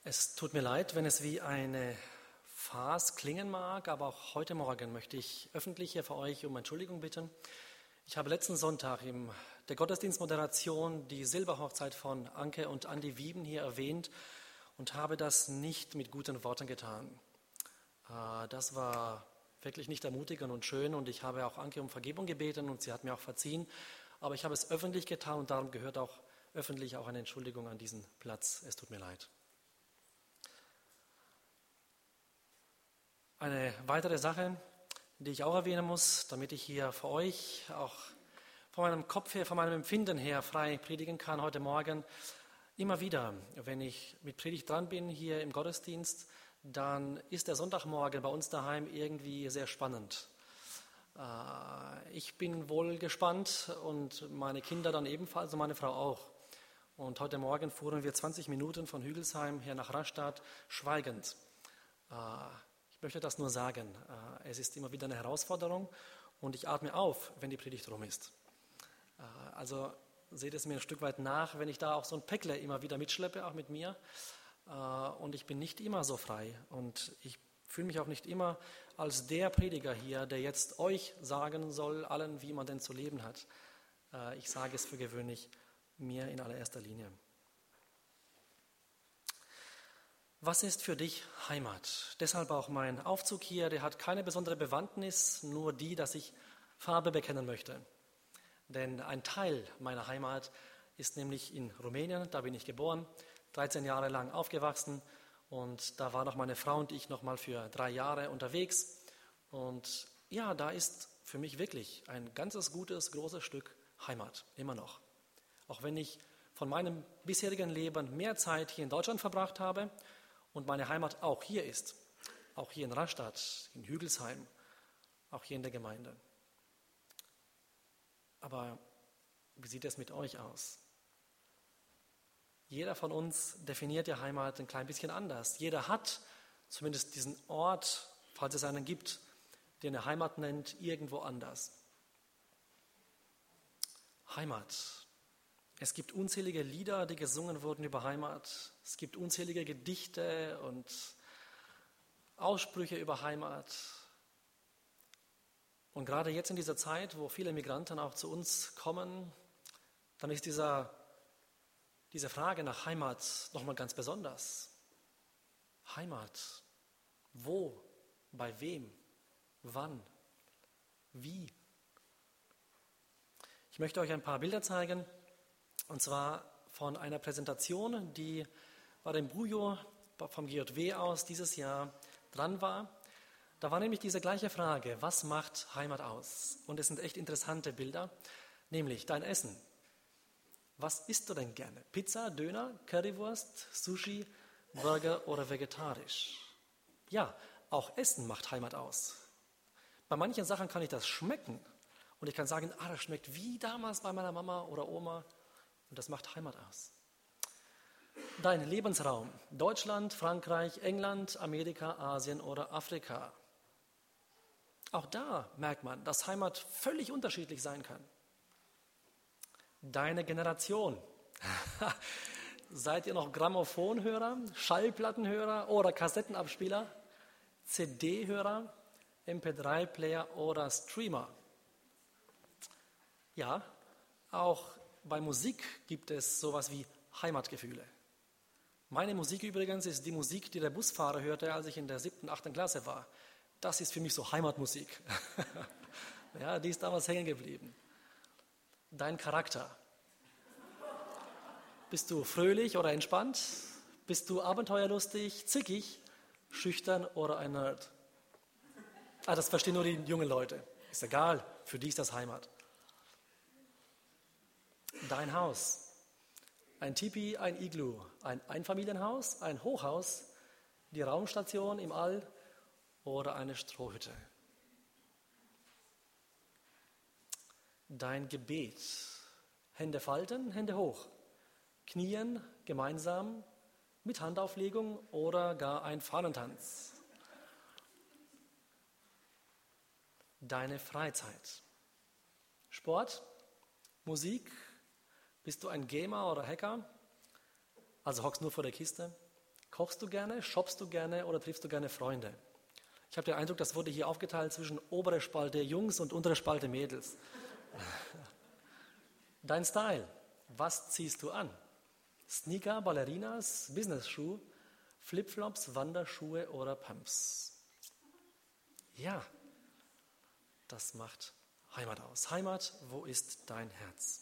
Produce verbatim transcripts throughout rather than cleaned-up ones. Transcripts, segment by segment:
Es tut mir leid, wenn es wie eine Farce klingen mag, aber auch heute Morgen möchte ich öffentlich hier für euch um Entschuldigung bitten. Ich habe letzten Sonntag in der Gottesdienstmoderation die Silberhochzeit von Anke und Andi Wieben hier erwähnt und habe das nicht mit guten Worten getan. Das war wirklich nicht ermutigend und schön und ich habe auch Anke um Vergebung gebeten und sie hat mir auch verziehen, aber ich habe es öffentlich getan und darum gehört auch öffentlich auch eine Entschuldigung an diesen Platz. Es tut mir leid. Eine weitere Sache, die ich auch erwähnen muss, damit ich hier für euch auch von meinem Kopf her, von meinem Empfinden her frei predigen kann heute Morgen. Immer wieder, wenn ich mit Predigt dran bin hier im Gottesdienst, dann ist der Sonntagmorgen bei uns daheim irgendwie sehr spannend. Ich bin wohl gespannt und meine Kinder dann ebenfalls und meine Frau auch. Und heute Morgen fuhren wir zwanzig Minuten von Hügelsheim her nach Rastatt schweigend. Ich möchte das nur sagen, es ist immer wieder eine Herausforderung und ich atme auf, wenn die Predigt rum ist. Also seht es mir ein Stück weit nach, wenn ich da auch so ein Päckle immer wieder mitschleppe, auch mit mir. Und ich bin nicht immer so frei und ich fühle mich auch nicht immer als der Prediger hier, der jetzt euch sagen soll, allen, wie man denn zu leben hat. Ich sage es für gewöhnlich mir in allererster Linie. Was ist für dich Heimat? Deshalb auch mein Aufzug hier, der hat keine besondere Bewandtnis, nur die, dass ich Farbe bekennen möchte. Denn ein Teil meiner Heimat ist nämlich in Rumänien, da bin ich geboren, dreizehn Jahre lang aufgewachsen und da waren noch meine Frau und ich noch mal für drei Jahre unterwegs. Und ja, da ist für mich wirklich ein ganzes gutes, großes Stück Heimat, immer noch. Auch wenn ich von meinem bisherigen Leben mehr Zeit hier in Deutschland verbracht habe, und meine Heimat auch hier ist, auch hier in Rastatt, in Hügelsheim, auch hier in der Gemeinde. Aber wie sieht es mit euch aus? Jeder von uns definiert ja Heimat ein klein bisschen anders. Jeder hat zumindest diesen Ort, falls es einen gibt, den er Heimat nennt, irgendwo anders. Heimat. Es gibt unzählige Lieder, die gesungen wurden über Heimat. Es gibt unzählige Gedichte und Aussprüche über Heimat. Und gerade jetzt in dieser Zeit, wo viele Migranten auch zu uns kommen, dann ist dieser, diese Frage nach Heimat nochmal ganz besonders. Heimat. Wo? Bei wem? Wann? Wie? Ich möchte euch ein paar Bilder zeigen. Und zwar von einer Präsentation, die bei dem Bujo vom G J W aus dieses Jahr dran war. Da war nämlich diese gleiche Frage, was macht Heimat aus? Und es sind echt interessante Bilder, nämlich dein Essen. Was isst du denn gerne? Pizza, Döner, Currywurst, Sushi, Burger oder vegetarisch? Ja, auch Essen macht Heimat aus. Bei manchen Sachen kann ich das schmecken und ich kann sagen, ah, das schmeckt wie damals bei meiner Mama oder Oma. Und das macht Heimat aus. Dein Lebensraum, Deutschland, Frankreich, England, Amerika, Asien oder Afrika. Auch da merkt man, dass Heimat völlig unterschiedlich sein kann. Deine Generation. Seid ihr noch Grammophonhörer, Schallplattenhörer oder Kassettenabspieler, C D-Hörer, M P drei Player oder Streamer? Ja, auch bei Musik gibt es sowas wie Heimatgefühle. Meine Musik übrigens ist die Musik, die der Busfahrer hörte, als ich in der siebten, achten Klasse war. Das ist für mich so Heimatmusik. Ja, die ist damals hängen geblieben. Dein Charakter. Bist du fröhlich oder entspannt? Bist du abenteuerlustig, zickig, schüchtern oder ein Nerd? Ah, das verstehen nur die jungen Leute. Ist egal, für die ist das Heimat. Dein Haus, ein Tipi, ein Iglu, ein Einfamilienhaus, ein Hochhaus, die Raumstation im All oder eine Strohhütte. Dein Gebet, Hände falten, Hände hoch, Knien gemeinsam, mit Handauflegung oder gar ein Fahnentanz. Deine Freizeit, Sport, Musik. Bist du ein Gamer oder Hacker? Also hockst nur vor der Kiste. Kochst du gerne, shoppst du gerne oder triffst du gerne Freunde? Ich habe den Eindruck, das wurde hier aufgeteilt zwischen obere Spalte Jungs und untere Spalte Mädels. Dein Style, was ziehst du an? Sneaker, Ballerinas, Business-Schuh, Flipflops, Wanderschuhe oder Pumps? Ja, das macht Heimat aus. Heimat, wo ist dein Herz?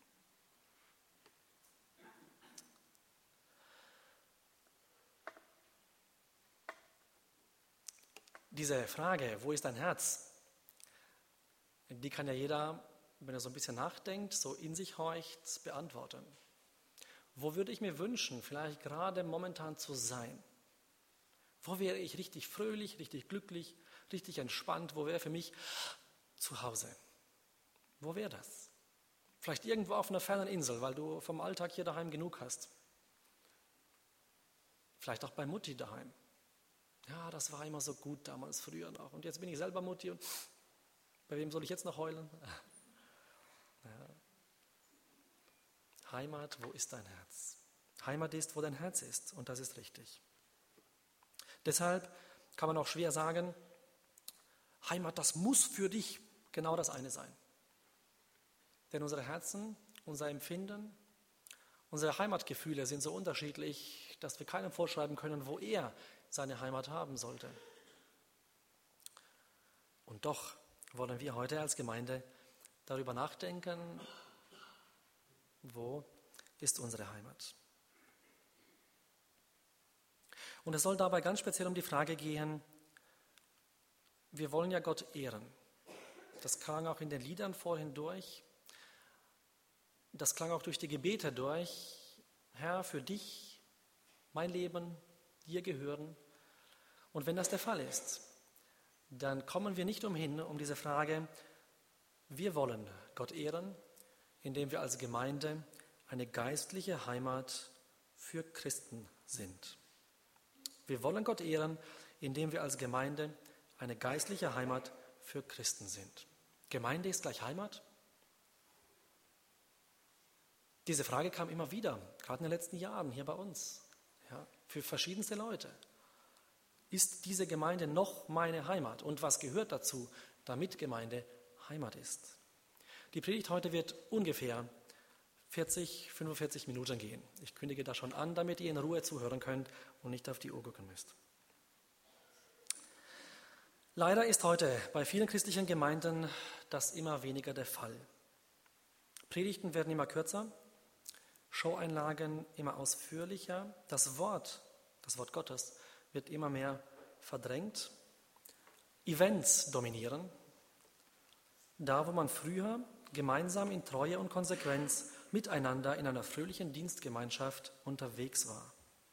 Diese Frage, wo ist dein Herz, die kann ja jeder, wenn er so ein bisschen nachdenkt, so in sich horcht, beantworten. Wo würde ich mir wünschen, vielleicht gerade momentan zu sein? Wo wäre ich richtig fröhlich, richtig glücklich, richtig entspannt? Wo wäre für mich zu Hause? Wo wäre das? Vielleicht irgendwo auf einer fernen Insel, weil du vom Alltag hier daheim genug hast. Vielleicht auch bei Mutti daheim. Ja, das war immer so gut damals, früher noch. Und jetzt bin ich selber Mutti und bei wem soll ich jetzt noch heulen? Ja. Heimat, wo ist dein Herz? Heimat ist, wo dein Herz ist und das ist richtig. Deshalb kann man auch schwer sagen, Heimat, das muss für dich genau das eine sein. Denn unsere Herzen, unser Empfinden, unsere Heimatgefühle sind so unterschiedlich, dass wir keinem vorschreiben können, wo er seine Heimat haben sollte. Und doch wollen wir heute als Gemeinde darüber nachdenken, wo ist unsere Heimat? Und es soll dabei ganz speziell um die Frage gehen, wir wollen ja Gott ehren. Das klang auch in den Liedern vorhin durch. Das klang auch durch die Gebete durch. Herr, für dich, mein Leben, dir gehören. Und wenn das der Fall ist, dann kommen wir nicht umhin, um diese Frage, wir wollen Gott ehren, indem wir als Gemeinde eine geistliche Heimat für Christen sind. Wir wollen Gott ehren, indem wir als Gemeinde eine geistliche Heimat für Christen sind. Gemeinde ist gleich Heimat? Diese Frage kam immer wieder, gerade in den letzten Jahren hier bei uns, ja, für verschiedenste Leute. Ist diese Gemeinde noch meine Heimat? Und was gehört dazu, damit Gemeinde Heimat ist? Die Predigt heute wird ungefähr vierzig, fünfundvierzig Minuten gehen. Ich kündige das schon an, damit ihr in Ruhe zuhören könnt und nicht auf die Uhr gucken müsst. Leider ist heute bei vielen christlichen Gemeinden das immer weniger der Fall. Predigten werden immer kürzer, Showeinlagen immer ausführlicher, das Wort, das Wort Gottes wird immer mehr verdrängt, Events dominieren, da wo man früher gemeinsam in Treue und Konsequenz miteinander in einer fröhlichen Dienstgemeinschaft unterwegs war.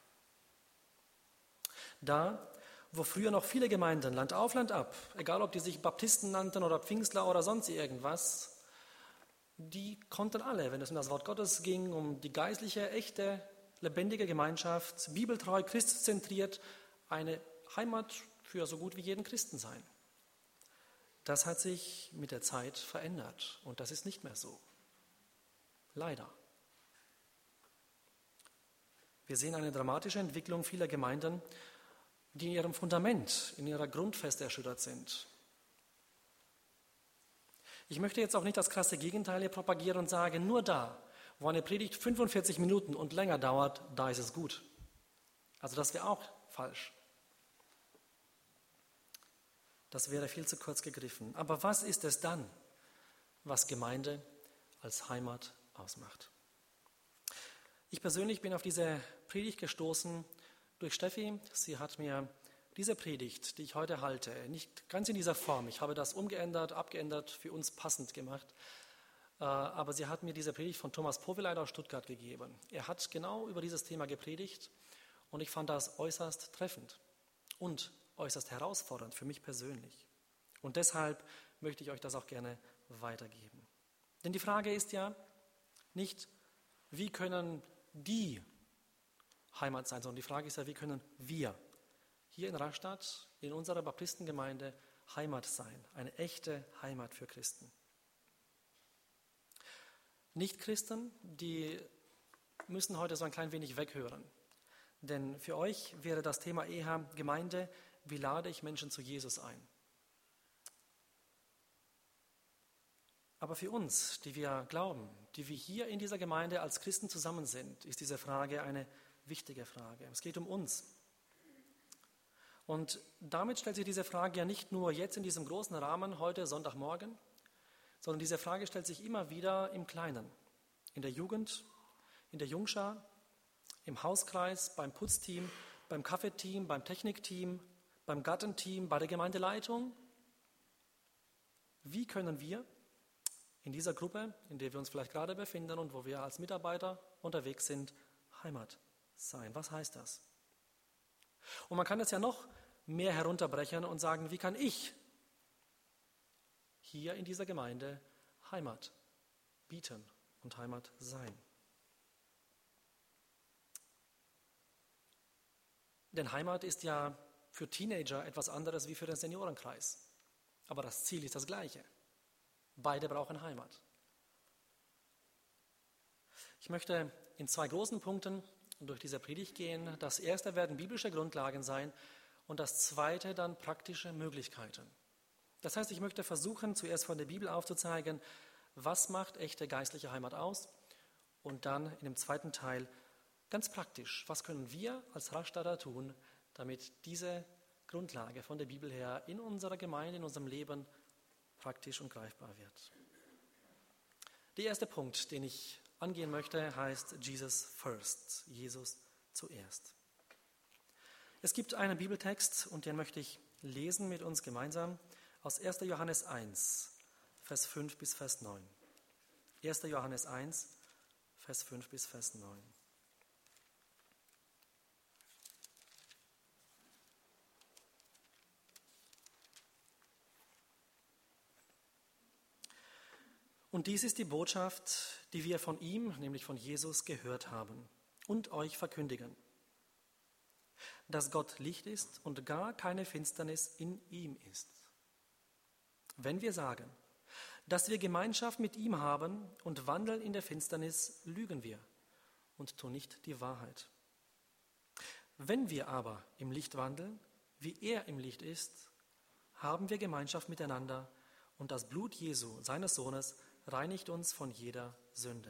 Da, wo früher noch viele Gemeinden, Land auf, Land ab, egal ob die sich Baptisten nannten oder Pfingstler oder sonst irgendwas, die konnten alle, wenn es um das Wort Gottes ging, um die geistliche, echte, lebendige Gemeinschaft, bibeltreu, christzentriert, eine Heimat für so gut wie jeden Christen sein. Das hat sich mit der Zeit verändert und das ist nicht mehr so. Leider. Wir sehen eine dramatische Entwicklung vieler Gemeinden, die in ihrem Fundament, in ihrer Grundfeste erschüttert sind. Ich möchte jetzt auch nicht das krasse Gegenteil hier propagieren und sagen, nur da, wo eine Predigt fünfundvierzig Minuten und länger dauert, da ist es gut. Also das wäre auch falsch. Das wäre viel zu kurz gegriffen. Aber was ist es dann, was Gemeinde als Heimat ausmacht? Ich persönlich bin auf diese Predigt gestoßen durch Steffi. Sie hat mir diese Predigt, die ich heute halte, nicht ganz in dieser Form, ich habe das umgeändert, abgeändert, für uns passend gemacht, aber sie hat mir diese Predigt von Thomas Poweleit aus Stuttgart gegeben. Er hat genau über dieses Thema gepredigt und ich fand das äußerst treffend und äußerst herausfordernd für mich persönlich. Und deshalb möchte ich euch das auch gerne weitergeben. Denn die Frage ist ja nicht, wie können die Heimat sein, sondern die Frage ist ja, wie können wir hier in Rastatt, in unserer Baptistengemeinde, Heimat sein, eine echte Heimat für Christen. Nichtchristen, die müssen heute so ein klein wenig weghören. Denn für euch wäre das Thema eher Gemeinde, wie lade ich Menschen zu Jesus ein? Aber für uns, die wir glauben, die wir hier in dieser Gemeinde als Christen zusammen sind, ist diese Frage eine wichtige Frage. Es geht um uns. Und damit stellt sich diese Frage ja nicht nur jetzt in diesem großen Rahmen, heute Sonntagmorgen, sondern diese Frage stellt sich immer wieder im Kleinen, in der Jugend, in der Jungschar, im Hauskreis, beim Putzteam, beim Kaffeeteam, beim Technikteam, beim Gartenteam, bei der Gemeindeleitung. Wie können wir in dieser Gruppe, in der wir uns vielleicht gerade befinden und wo wir als Mitarbeiter unterwegs sind, Heimat sein? Was heißt das? Und man kann es ja noch mehr herunterbrechen und sagen, wie kann ich hier in dieser Gemeinde Heimat bieten und Heimat sein? Denn Heimat ist ja für Teenager etwas anderes wie für den Seniorenkreis. Aber das Ziel ist das gleiche. Beide brauchen Heimat. Ich möchte in zwei großen Punkten durch diese Predigt gehen. Das erste werden biblische Grundlagen sein und das zweite dann praktische Möglichkeiten. Das heißt, ich möchte versuchen, zuerst von der Bibel aufzuzeigen, was macht echte geistliche Heimat aus, und dann in dem zweiten Teil ganz praktisch, was können wir als Rastatter tun, damit diese Grundlage von der Bibel her in unserer Gemeinde, in unserem Leben praktisch und greifbar wird. Der erste Punkt, den ich angehen möchte, heißt Jesus first, Jesus zuerst. Es gibt einen Bibeltext und den möchte ich lesen mit uns gemeinsam aus erster Johannes eins, Vers fünf bis Vers neun. erster Johannes eins, Vers fünf bis Vers neun. Und dies ist die Botschaft, die wir von ihm, nämlich von Jesus, gehört haben und euch verkündigen, dass Gott Licht ist und gar keine Finsternis in ihm ist. Wenn wir sagen, dass wir Gemeinschaft mit ihm haben und wandeln in der Finsternis, lügen wir und tun nicht die Wahrheit. Wenn wir aber im Licht wandeln, wie er im Licht ist, haben wir Gemeinschaft miteinander und das Blut Jesu, seines Sohnes, reinigt uns von jeder Sünde.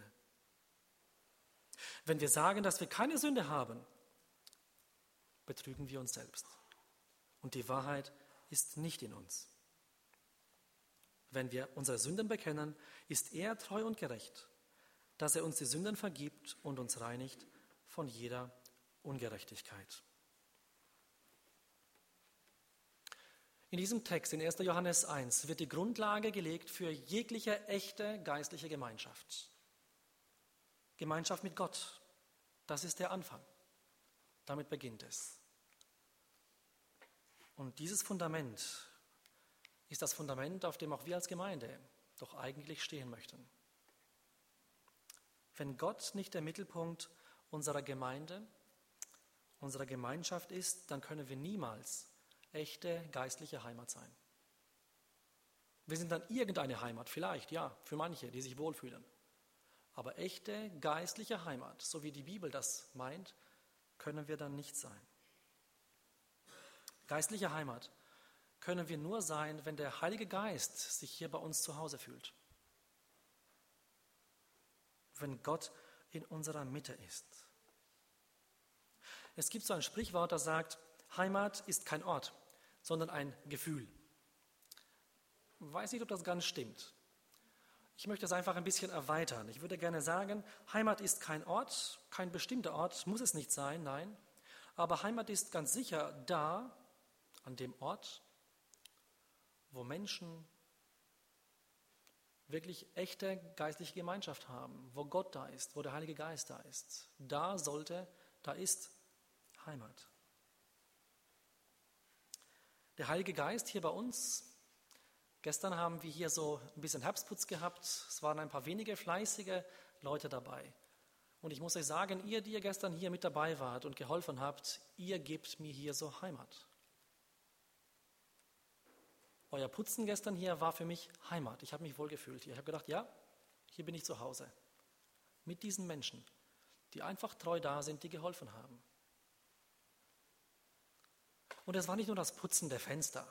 Wenn wir sagen, dass wir keine Sünde haben, betrügen wir uns selbst und die Wahrheit ist nicht in uns. Wenn wir unsere Sünden bekennen, ist er treu und gerecht, dass er uns die Sünden vergibt und uns reinigt von jeder Ungerechtigkeit. In diesem Text in erster Johannes eins wird die Grundlage gelegt für jegliche echte geistliche Gemeinschaft. Gemeinschaft mit Gott, das ist der Anfang. Damit beginnt es. Und dieses Fundament ist das Fundament, auf dem auch wir als Gemeinde doch eigentlich stehen möchten. Wenn Gott nicht der Mittelpunkt unserer Gemeinde, unserer Gemeinschaft ist, dann können wir niemals echte geistliche Heimat sein. Wir sind dann irgendeine Heimat, vielleicht, ja, für manche, die sich wohlfühlen. Aber echte geistliche Heimat, so wie die Bibel das meint, können wir dann nicht sein. Geistliche Heimat können wir nur sein, wenn der Heilige Geist sich hier bei uns zu Hause fühlt. Wenn Gott in unserer Mitte ist. Es gibt so ein Sprichwort, das sagt, Heimat ist kein Ort, sondern ein Gefühl. Ich weiß nicht, ob das ganz stimmt. Ich möchte es einfach ein bisschen erweitern. Ich würde gerne sagen, Heimat ist kein Ort, kein bestimmter Ort, muss es nicht sein, nein. Aber Heimat ist ganz sicher da, an dem Ort, wo Menschen wirklich echte geistliche Gemeinschaft haben, wo Gott da ist, wo der Heilige Geist da ist. Da sollte, da ist Heimat. Der Heilige Geist hier bei uns, gestern haben wir hier so ein bisschen Herbstputz gehabt, es waren ein paar wenige fleißige Leute dabei. Und ich muss euch sagen, ihr, die ihr gestern hier mit dabei wart und geholfen habt, ihr gebt mir hier so Heimat. Euer Putzen gestern hier war für mich Heimat. Ich habe mich wohlgefühlt hier. Ich habe gedacht, ja, hier bin ich zu Hause. Mit diesen Menschen, die einfach treu da sind, die geholfen haben. Und es war nicht nur das Putzen der Fenster,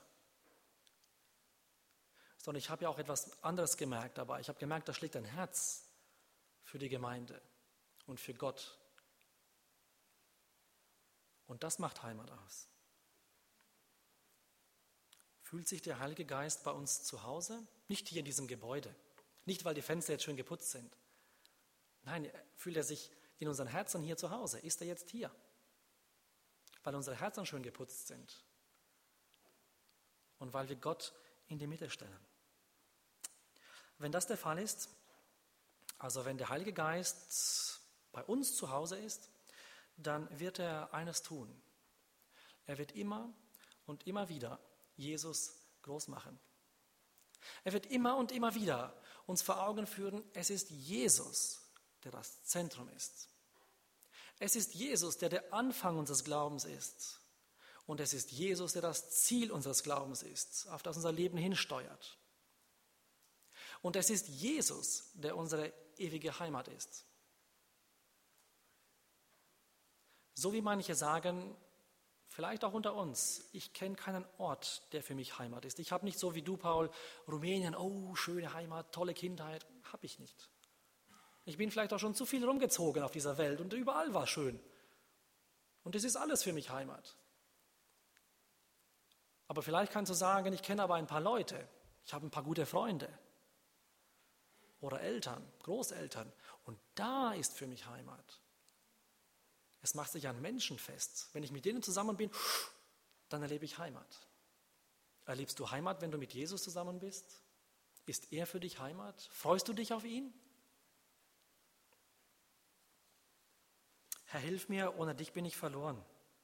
sondern ich habe ja auch etwas anderes gemerkt dabei. Ich habe gemerkt, da schlägt ein Herz für die Gemeinde und für Gott. Und das macht Heimat aus. Fühlt sich der Heilige Geist bei uns zu Hause? Nicht hier in diesem Gebäude. Nicht, weil die Fenster jetzt schön geputzt sind. Nein, fühlt er sich in unseren Herzen hier zu Hause? Ist er jetzt hier? Weil unsere Herzen schön geputzt sind. Und weil wir Gott in die Mitte stellen. Wenn das der Fall ist, also wenn der Heilige Geist bei uns zu Hause ist, dann wird er eines tun. Er wird immer und immer wieder Jesus groß machen. Er wird immer und immer wieder uns vor Augen führen, es ist Jesus, der das Zentrum ist. Es ist Jesus, der der Anfang unseres Glaubens ist. Und es ist Jesus, der das Ziel unseres Glaubens ist, auf das unser Leben hinsteuert. Und es ist Jesus, der unsere ewige Heimat ist. So wie manche sagen, vielleicht auch unter uns, ich kenne keinen Ort, der für mich Heimat ist. Ich habe nicht so wie du, Paul, Rumänien, oh, schöne Heimat, tolle Kindheit, habe ich nicht. Ich bin vielleicht auch schon zu viel rumgezogen auf dieser Welt und überall war schön. Und es ist alles für mich Heimat. Aber vielleicht kannst du sagen, ich kenne aber ein paar Leute, ich habe ein paar gute Freunde oder Eltern, Großeltern und da ist für mich Heimat. Es macht sich an Menschen fest. Wenn ich mit denen zusammen bin, dann erlebe ich Heimat. Erlebst du Heimat, wenn du mit Jesus zusammen bist? Ist er für dich Heimat? Freust du dich auf ihn? Herr, hilf mir, ohne dich bin ich verloren.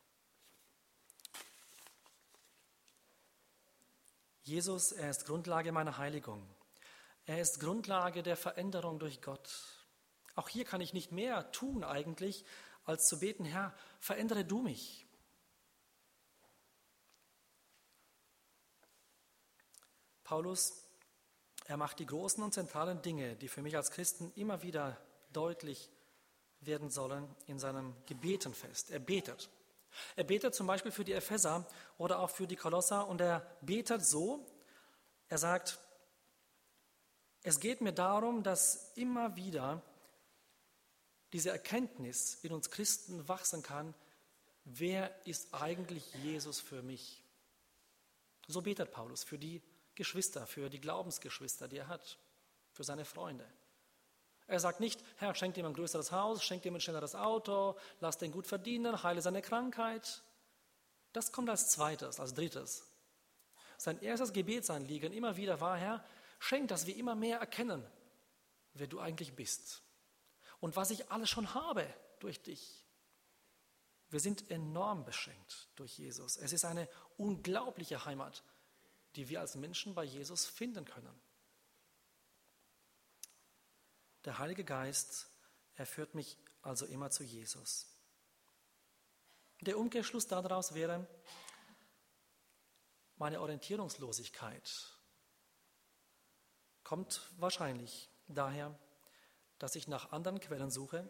Jesus, er ist Grundlage meiner Heiligung. Er ist Grundlage der Veränderung durch Gott. Auch hier kann ich nicht mehr tun eigentlich, als zu beten, Herr, verändere du mich. Paulus, er macht die großen und zentralen Dinge, die für mich als Christen immer wieder deutlich werden sollen, in seinem Gebeten fest. Er betet. Er betet zum Beispiel für die Epheser oder auch für die Kolosser und er betet so, er sagt, es geht mir darum, dass immer wieder diese Erkenntnis in uns Christen wachsen kann, wer ist eigentlich Jesus für mich? So betet Paulus für die Geschwister, für die Glaubensgeschwister, die er hat, für seine Freunde. Er sagt nicht, Herr, schenk ihm ein größeres Haus, schenk ihm ein schnelleres Auto, lass den gut verdienen, heile seine Krankheit. Das kommt als zweites, als drittes. Sein erstes Gebetsanliegen immer wieder war, Herr, schenk, dass wir immer mehr erkennen, wer du eigentlich bist. Und was ich alles schon habe durch dich. Wir sind enorm beschenkt durch Jesus. Es ist eine unglaubliche Heimat, die wir als Menschen bei Jesus finden können. Der Heilige Geist, er führt mich also immer zu Jesus. Der Umkehrschluss daraus wäre, meine Orientierungslosigkeit kommt wahrscheinlich daher, dass ich nach anderen Quellen suche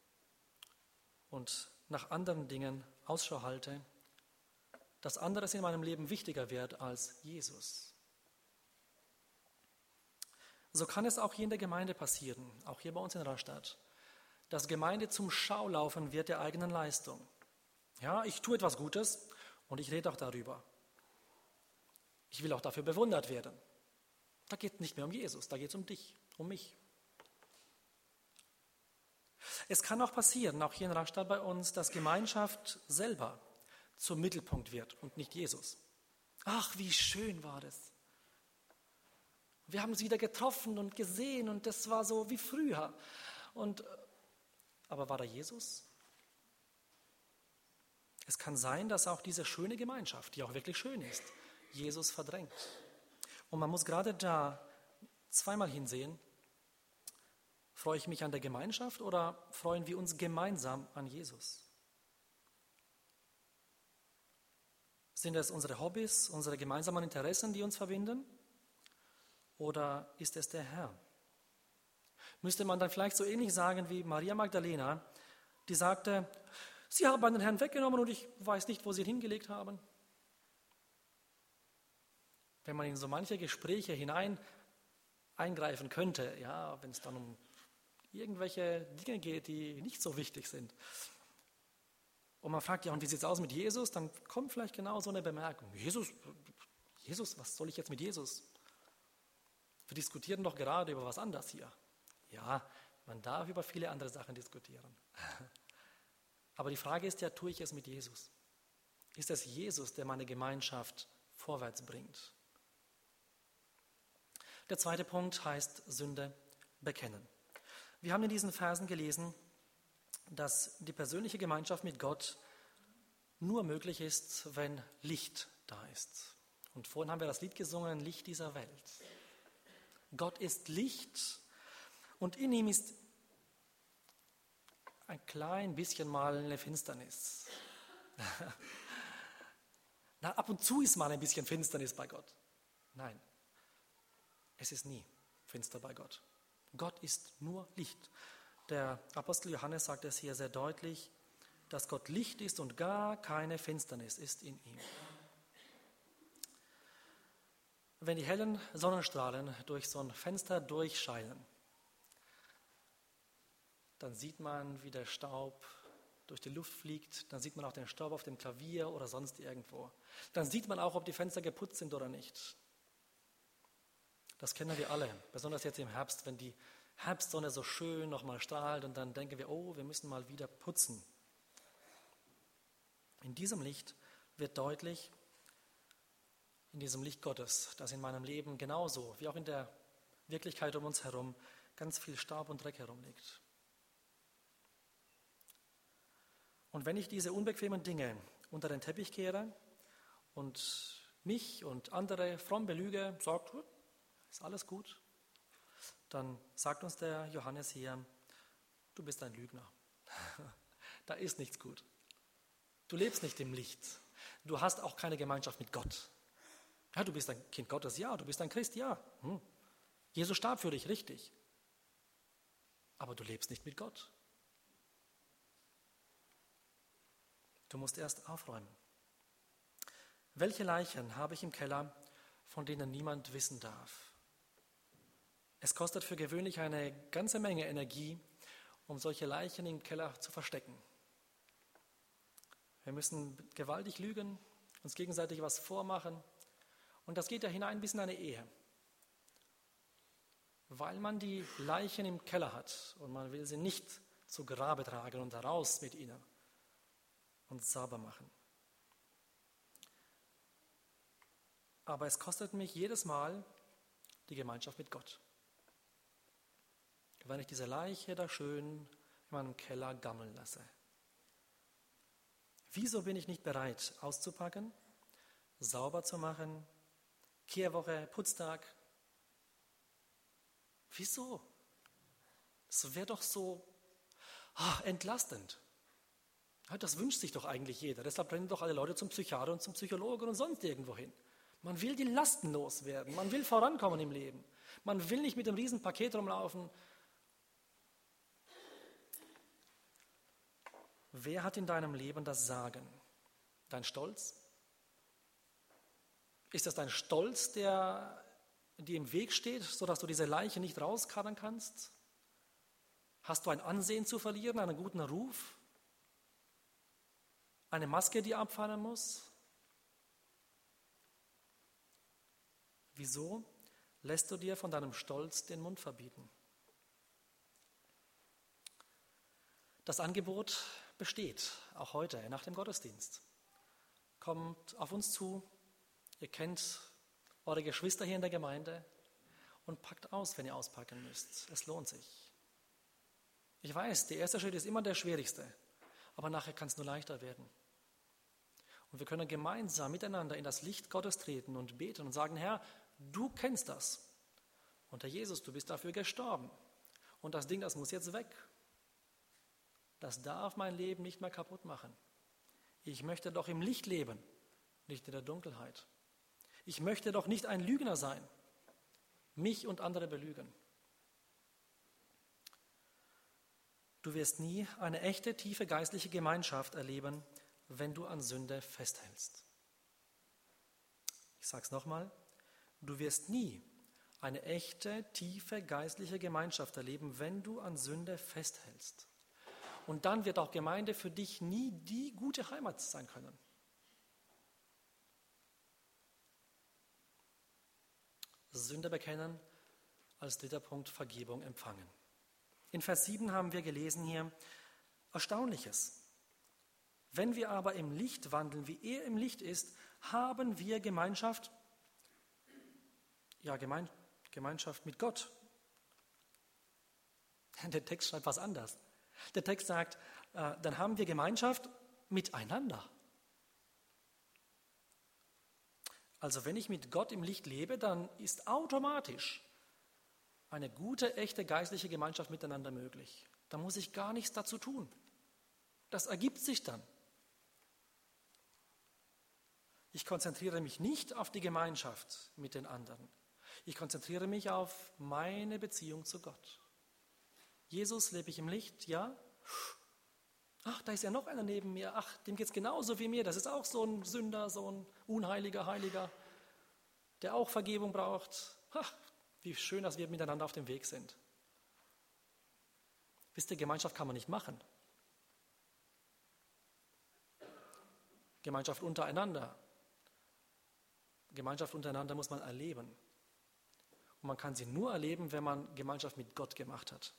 und nach anderen Dingen Ausschau halte, dass anderes in meinem Leben wichtiger wird als Jesus. So kann es auch hier in der Gemeinde passieren, auch hier bei uns in Rastatt, dass Gemeinde zum Schaulaufen wird der eigenen Leistung. Ja, ich tue etwas Gutes und ich rede auch darüber. Ich will auch dafür bewundert werden. Da geht es nicht mehr um Jesus, da geht es um dich, um mich. Es kann auch passieren, auch hier in Rastatt bei uns, dass Gemeinschaft selber zum Mittelpunkt wird und nicht Jesus. Ach, wie schön war das. Wir haben uns wieder getroffen und gesehen und das war so wie früher. Und, aber war da Jesus? Es kann sein, dass auch diese schöne Gemeinschaft, die auch wirklich schön ist, Jesus verdrängt. Und man muss gerade da zweimal hinsehen. Freue ich mich an der Gemeinschaft oder freuen wir uns gemeinsam an Jesus? Sind es unsere Hobbys, unsere gemeinsamen Interessen, die uns verbinden? Oder ist es der Herr? Müsste man dann vielleicht so ähnlich sagen wie Maria Magdalena, die sagte, sie haben meinen Herrn weggenommen und ich weiß nicht, wo sie ihn hingelegt haben. wenn man in so manche Gespräche hinein eingreifen könnte, ja, wenn es dann um irgendwelche Dinge geht, die nicht so wichtig sind. Und man fragt, ja, und wie sieht es aus mit Jesus? Dann kommt vielleicht genau so eine Bemerkung. Jesus, Jesus, was soll ich jetzt mit Jesus? Wir diskutieren doch gerade über was anderes hier. Ja, man darf über viele andere Sachen diskutieren. Aber die Frage ist ja, tue ich es mit Jesus? Ist es Jesus, der meine Gemeinschaft vorwärts bringt? Der zweite Punkt heißt Sünde bekennen. Wir haben in diesen Versen gelesen, dass die persönliche Gemeinschaft mit Gott nur möglich ist, wenn Licht da ist. Und vorhin haben wir das Lied gesungen, Licht dieser Welt. Gott ist Licht und in ihm ist ein klein bisschen mal eine Finsternis. Na, ab und zu ist mal ein bisschen Finsternis bei Gott. Nein, es ist nie finster bei Gott. Gott ist nur Licht. Der Apostel Johannes sagt es hier sehr deutlich, dass Gott Licht ist und gar keine Finsternis ist in ihm. Wenn die hellen Sonnenstrahlen durch so ein Fenster durchscheinen, dann sieht man, wie der Staub durch die Luft fliegt. Dann sieht man auch den Staub auf dem Klavier oder sonst irgendwo. Dann sieht man auch, ob die Fenster geputzt sind oder nicht. Das kennen wir alle, besonders jetzt im Herbst, wenn die Herbstsonne so schön nochmal strahlt und dann denken wir, oh, wir müssen mal wieder putzen. In diesem Licht wird deutlich, in diesem Licht Gottes, dass in meinem Leben genauso wie auch in der Wirklichkeit um uns herum ganz viel Staub und Dreck herumliegt. Und wenn ich diese unbequemen Dinge unter den Teppich kehre und mich und andere fromm belüge, sagt, ist alles gut, dann sagt uns der Johannes hier, du bist ein Lügner. Da ist nichts gut. Du lebst nicht im Licht. Du hast auch keine Gemeinschaft mit Gott. Ja, du bist ein Kind Gottes, ja. Du bist ein Christ, ja. Hm. Jesus starb für dich, richtig. Aber du lebst nicht mit Gott. Du musst erst aufräumen. Welche Leichen habe ich im Keller, von denen niemand wissen darf? Es kostet für gewöhnlich eine ganze Menge Energie, um solche Leichen im Keller zu verstecken. Wir müssen gewaltig lügen, uns gegenseitig was vormachen. Und das geht ja hinein bis in eine Ehe. Weil man die Leichen im Keller hat und man will sie nicht zu Grabe tragen und heraus mit ihnen und sauber machen. Aber es kostet mich jedes Mal die Gemeinschaft mit Gott. Wenn ich diese Leiche da schön in meinem Keller gammeln lasse. Wieso bin ich nicht bereit, auszupacken, sauber zu machen, Kehrwoche, Putztag? Wieso? Es wäre doch so ach, entlastend. Das wünscht sich doch eigentlich jeder. Deshalb rennen doch alle Leute zum Psychiater und zum Psychologen und sonst irgendwo hin. Man will die Lasten loswerden. Man will vorankommen im Leben. Man will nicht mit einem riesen Paket rumlaufen. Wer hat in deinem Leben das Sagen? Dein Stolz? Ist das dein Stolz, der dir im Weg steht, sodass du diese Leiche nicht rauskarren kannst? Hast du ein Ansehen zu verlieren, einen guten Ruf? Eine Maske, die abfallen muss? Wieso lässt du dir von deinem Stolz den Mund verbieten? Das Angebot besteht, auch heute, nach dem Gottesdienst. Kommt auf uns zu, ihr kennt eure Geschwister hier in der Gemeinde und packt aus, wenn ihr auspacken müsst. Es lohnt sich. Ich weiß, der erste Schritt ist immer der schwierigste, aber nachher kann es nur leichter werden. Und wir können gemeinsam miteinander in das Licht Gottes treten und beten und sagen, Herr, du kennst das. Und Herr Jesus, du bist dafür gestorben. Und das Ding, das muss jetzt weg. Das darf mein Leben nicht mehr kaputt machen. Ich möchte doch im Licht leben, nicht in der Dunkelheit. Ich möchte doch nicht ein Lügner sein, mich und andere belügen. Du wirst nie eine echte, tiefe geistliche Gemeinschaft erleben, wenn du an Sünde festhältst. Ich sage es nochmal, Du wirst nie eine echte, tiefe geistliche Gemeinschaft erleben, wenn du an Sünde festhältst. Und dann wird auch Gemeinde für dich nie die gute Heimat sein können. Sünde bekennen, als dritter Punkt Vergebung empfangen. In Vers sieben haben wir gelesen hier Erstaunliches. Wenn wir aber im Licht wandeln, wie er im Licht ist, haben wir Gemeinschaft, ja, Gemein, Gemeinschaft mit Gott. Der Text schreibt was anderes. Der Text sagt, äh, dann haben wir Gemeinschaft miteinander. Also wenn ich mit Gott im Licht lebe, dann ist automatisch eine gute, echte geistliche Gemeinschaft miteinander möglich. Da muss ich gar nichts dazu tun. Das ergibt sich dann. Ich konzentriere mich nicht auf die Gemeinschaft mit den anderen. Ich konzentriere mich auf meine Beziehung zu Gott. Jesus, lebe ich im Licht? Ja. Ach, da ist ja noch einer neben mir. Ach, dem geht es genauso wie mir. Das ist auch so ein Sünder, so ein unheiliger Heiliger, der auch Vergebung braucht. Ach, wie schön, dass wir miteinander auf dem Weg sind. Wisst ihr, Gemeinschaft kann man nicht machen. Gemeinschaft untereinander. Gemeinschaft untereinander muss man erleben. Und man kann sie nur erleben, wenn man Gemeinschaft mit Gott gemacht hat.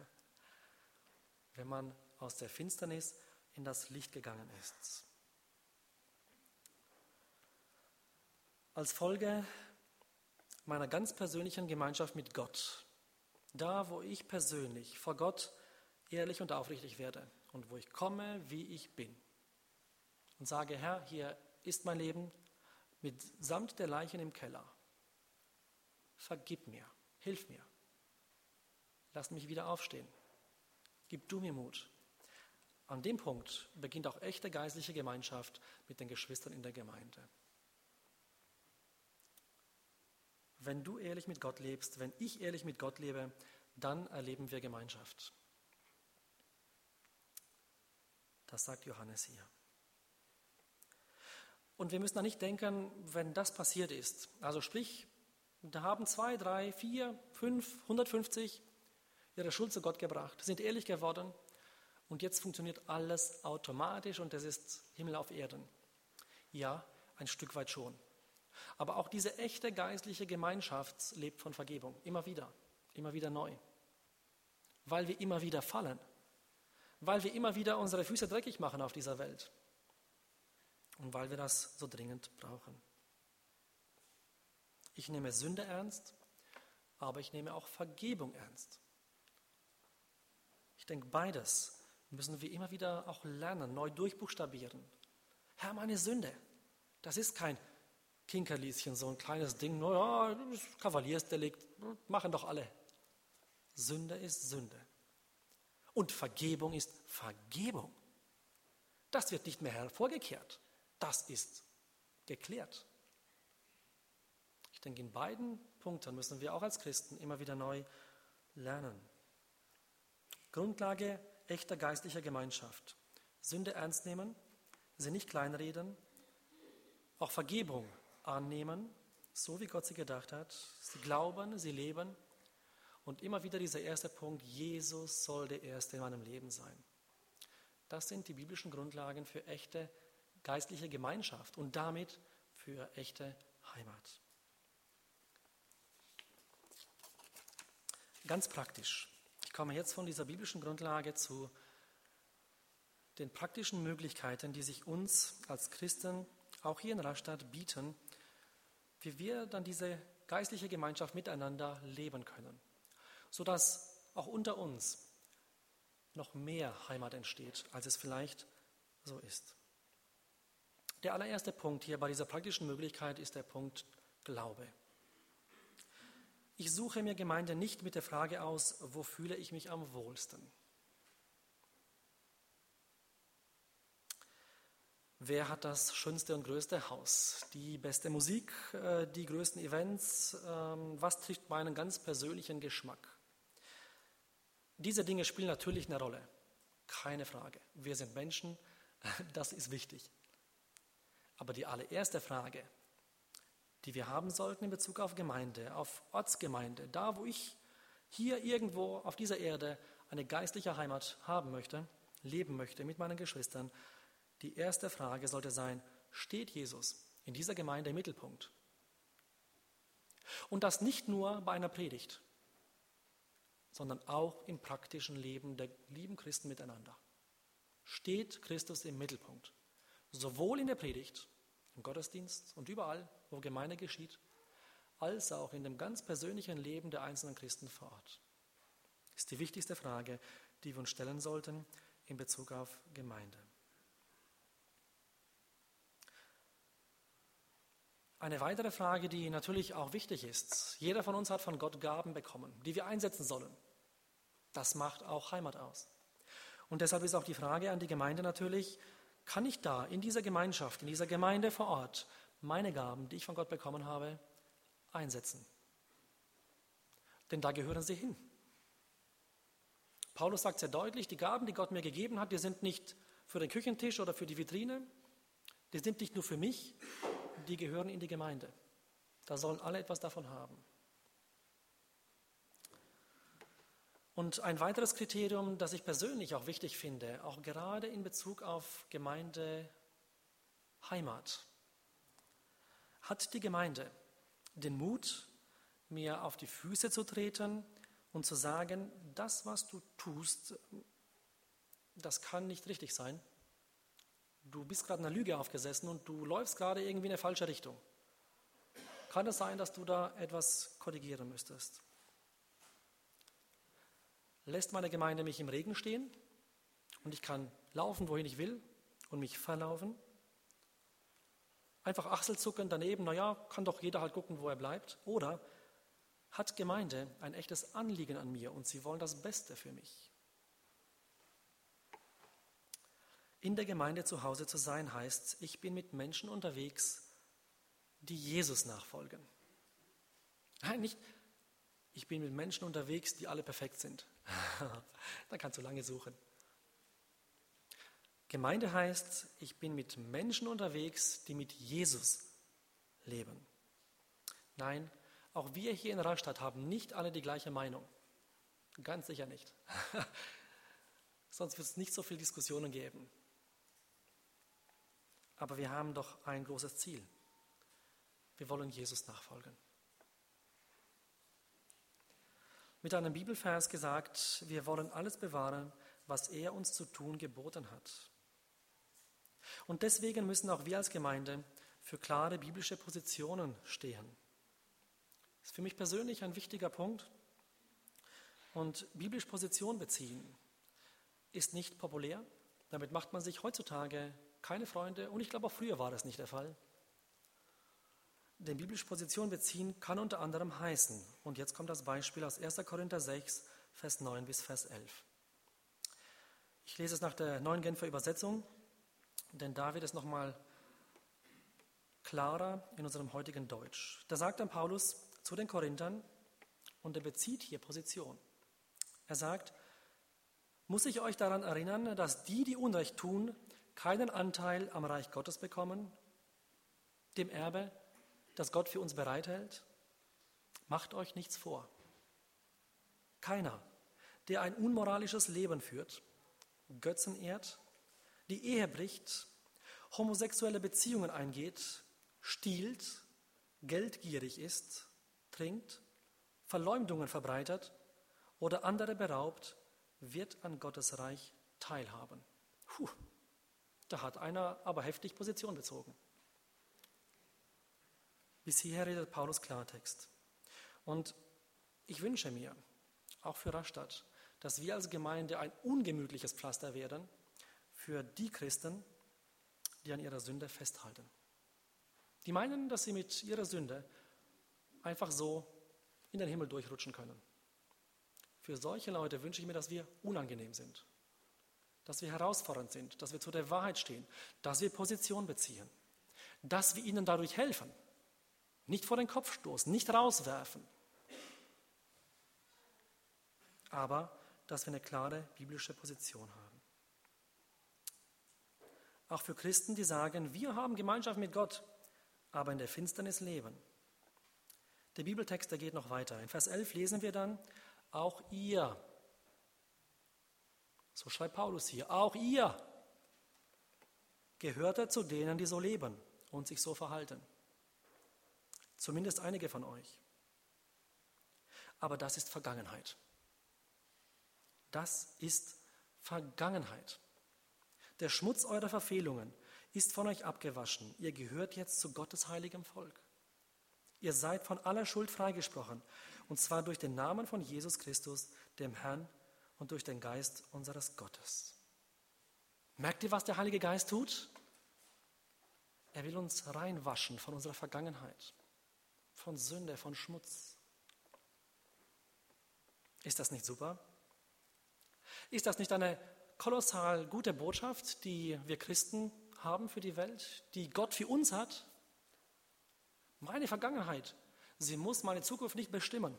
Wenn man aus der Finsternis in das Licht gegangen ist. Als Folge meiner ganz persönlichen Gemeinschaft mit Gott, da wo ich persönlich vor Gott ehrlich und aufrichtig werde und wo ich komme, wie ich bin und sage, Herr, hier ist mein Leben mitsamt der Leichen im Keller. Vergib mir, hilf mir, lass mich wieder aufstehen, gib du mir Mut. An dem Punkt beginnt auch echte geistliche Gemeinschaft mit den Geschwistern in der Gemeinde. Wenn du ehrlich mit Gott lebst, wenn ich ehrlich mit Gott lebe, dann erleben wir Gemeinschaft. Das sagt Johannes hier. Und wir müssen da nicht denken, wenn das passiert ist, also sprich, da haben zwei, drei, vier, fünf, hundertfünfzig ihre Schuld zu Gott gebracht, sind ehrlich geworden und jetzt funktioniert alles automatisch und es ist Himmel auf Erden. Ja, ein Stück weit schon. Aber auch diese echte geistliche Gemeinschaft lebt von Vergebung, immer wieder, immer wieder neu. Weil wir immer wieder fallen, weil wir immer wieder unsere Füße dreckig machen auf dieser Welt und weil wir das so dringend brauchen. Ich nehme Sünde ernst, aber ich nehme auch Vergebung ernst. Ich denke, beides müssen wir immer wieder auch lernen, neu durchbuchstabieren. Herr, meine Sünde, das ist kein Kinkerlieschen, so ein kleines Ding, naja, Kavaliersdelikt, machen doch alle. Sünde ist Sünde. Und Vergebung ist Vergebung. Das wird nicht mehr hervorgekehrt, das ist geklärt. Ich denke, in beiden Punkten müssen wir auch als Christen immer wieder neu lernen. Grundlage echter geistlicher Gemeinschaft. Sünde ernst nehmen, sie nicht kleinreden, auch Vergebung annehmen, so wie Gott sie gedacht hat. Sie glauben, sie leben und immer wieder dieser erste Punkt, Jesus soll der Erste in meinem Leben sein. Das sind die biblischen Grundlagen für echte geistliche Gemeinschaft und damit für echte Heimat. Ganz praktisch. Ich komme jetzt von dieser biblischen Grundlage zu den praktischen Möglichkeiten, die sich uns als Christen auch hier in Rastatt bieten, wie wir dann diese geistliche Gemeinschaft miteinander leben können, sodass auch unter uns noch mehr Heimat entsteht, als es vielleicht so ist. Der allererste Punkt hier bei dieser praktischen Möglichkeit ist der Punkt Glaube. Ich suche mir Gemeinde nicht mit der Frage aus, wo fühle ich mich am wohlsten. Wer hat das schönste und größte Haus, die beste Musik, die größten Events, was trifft meinen ganz persönlichen Geschmack? Diese Dinge spielen natürlich eine Rolle, keine Frage. Wir sind Menschen, das ist wichtig. Aber die allererste Frage, die wir haben sollten in Bezug auf Gemeinde, auf Ortsgemeinde, da wo ich hier irgendwo auf dieser Erde eine geistliche Heimat haben möchte, leben möchte mit meinen Geschwistern. Die erste Frage sollte sein, steht Jesus in dieser Gemeinde im Mittelpunkt? Und das nicht nur bei einer Predigt, sondern auch im praktischen Leben der lieben Christen miteinander. Steht Christus im Mittelpunkt, sowohl in der Predigt, im Gottesdienst und überall, wo Gemeinde geschieht, als auch in dem ganz persönlichen Leben der einzelnen Christen vor Ort. Das ist die wichtigste Frage, die wir uns stellen sollten in Bezug auf Gemeinde. Eine weitere Frage, die natürlich auch wichtig ist. Jeder von uns hat von Gott Gaben bekommen, die wir einsetzen sollen. Das macht auch Heimat aus. Und deshalb ist auch die Frage an die Gemeinde natürlich, kann ich da in dieser Gemeinschaft, in dieser Gemeinde vor Ort meine Gaben, die ich von Gott bekommen habe, einsetzen? Denn da gehören sie hin. Paulus sagt sehr deutlich, die Gaben, die Gott mir gegeben hat, die sind nicht für den Küchentisch oder für die Vitrine, die sind nicht nur für mich, die gehören in die Gemeinde. Da sollen alle etwas davon haben. Und ein weiteres Kriterium, das ich persönlich auch wichtig finde, auch gerade in Bezug auf Gemeinde, Heimat, hat die Gemeinde den Mut, mir auf die Füße zu treten und zu sagen, das, was du tust, das kann nicht richtig sein. Du bist gerade einer Lüge aufgesessen und du läufst gerade irgendwie in eine falsche Richtung. Kann es sein, dass du da etwas korrigieren müsstest? Lässt meine Gemeinde mich im Regen stehen und ich kann laufen, wohin ich will und mich verlaufen? Einfach achselzucken daneben, naja, kann doch jeder halt gucken, wo er bleibt. Oder hat Gemeinde ein echtes Anliegen an mir und sie wollen das Beste für mich? In der Gemeinde zu Hause zu sein heißt, ich bin mit Menschen unterwegs, die Jesus nachfolgen. Nein, nicht, ich bin mit Menschen unterwegs, die alle perfekt sind. Da kannst du lange suchen. Gemeinde heißt, ich bin mit Menschen unterwegs, die mit Jesus leben. Nein, auch wir hier in Rastatt haben nicht alle die gleiche Meinung. Ganz sicher nicht. Sonst wird es nicht so viele Diskussionen geben. Aber wir haben doch ein großes Ziel. Wir wollen Jesus nachfolgen. Mit einem Bibelvers gesagt, wir wollen alles bewahren, was er uns zu tun geboten hat. Und deswegen müssen auch wir als Gemeinde für klare biblische Positionen stehen. Das ist für mich persönlich ein wichtiger Punkt. Und biblisch Position beziehen ist nicht populär. Damit macht man sich heutzutage keine Freunde und ich glaube auch früher war das nicht der Fall. Denn biblisch Position beziehen kann unter anderem heißen, und jetzt kommt das Beispiel aus erster Korinther sechs, Vers neun bis Vers elf. Ich lese es nach der Neuen Genfer Übersetzung, denn da wird es nochmal klarer in unserem heutigen Deutsch. Da sagt dann Paulus zu den Korinthern, und er bezieht hier Position. Er sagt, muss ich euch daran erinnern, dass die, die Unrecht tun, keinen Anteil am Reich Gottes bekommen, dem Erbe, das Gott für uns bereithält? Macht euch nichts vor. Keiner, der ein unmoralisches Leben führt, Götzen ehrt, die Ehe bricht, homosexuelle Beziehungen eingeht, stiehlt, geldgierig ist, trinkt, Verleumdungen verbreitet oder andere beraubt, wird an Gottes Reich teilhaben. Puh, da hat einer aber heftig Position bezogen. Bis hierher redet Paulus Klartext. Und ich wünsche mir, auch für Rastatt, dass wir als Gemeinde ein ungemütliches Pflaster werden für die Christen, die an ihrer Sünde festhalten. Die meinen, dass sie mit ihrer Sünde einfach so in den Himmel durchrutschen können. Für solche Leute wünsche ich mir, dass wir unangenehm sind, dass wir herausfordernd sind, dass wir zu der Wahrheit stehen, dass wir Position beziehen, dass wir ihnen dadurch helfen, nicht vor den Kopf stoßen, nicht rauswerfen, aber dass wir eine klare biblische Position haben. Auch für Christen, die sagen, wir haben Gemeinschaft mit Gott, aber in der Finsternis leben, Der Bibeltext, der geht noch weiter. In Vers elf lesen wir dann, auch ihr, so schreibt Paulus hier, auch ihr gehörte zu denen, die so leben und sich so verhalten. Zumindest einige von euch. Aber das ist Vergangenheit. Das ist Vergangenheit. Der Schmutz eurer Verfehlungen ist von euch abgewaschen. Ihr gehört jetzt zu Gottes heiligem Volk. Ihr seid von aller Schuld freigesprochen, und zwar durch den Namen von Jesus Christus, dem Herrn, und durch den Geist unseres Gottes. Merkt ihr, was der Heilige Geist tut? Er will uns reinwaschen von unserer Vergangenheit, von Sünde, von Schmutz. Ist das nicht super? Ist das nicht eine kolossal gute Botschaft, die wir Christen haben für die Welt, die Gott für uns hat? Meine Vergangenheit, sie muss meine Zukunft nicht bestimmen.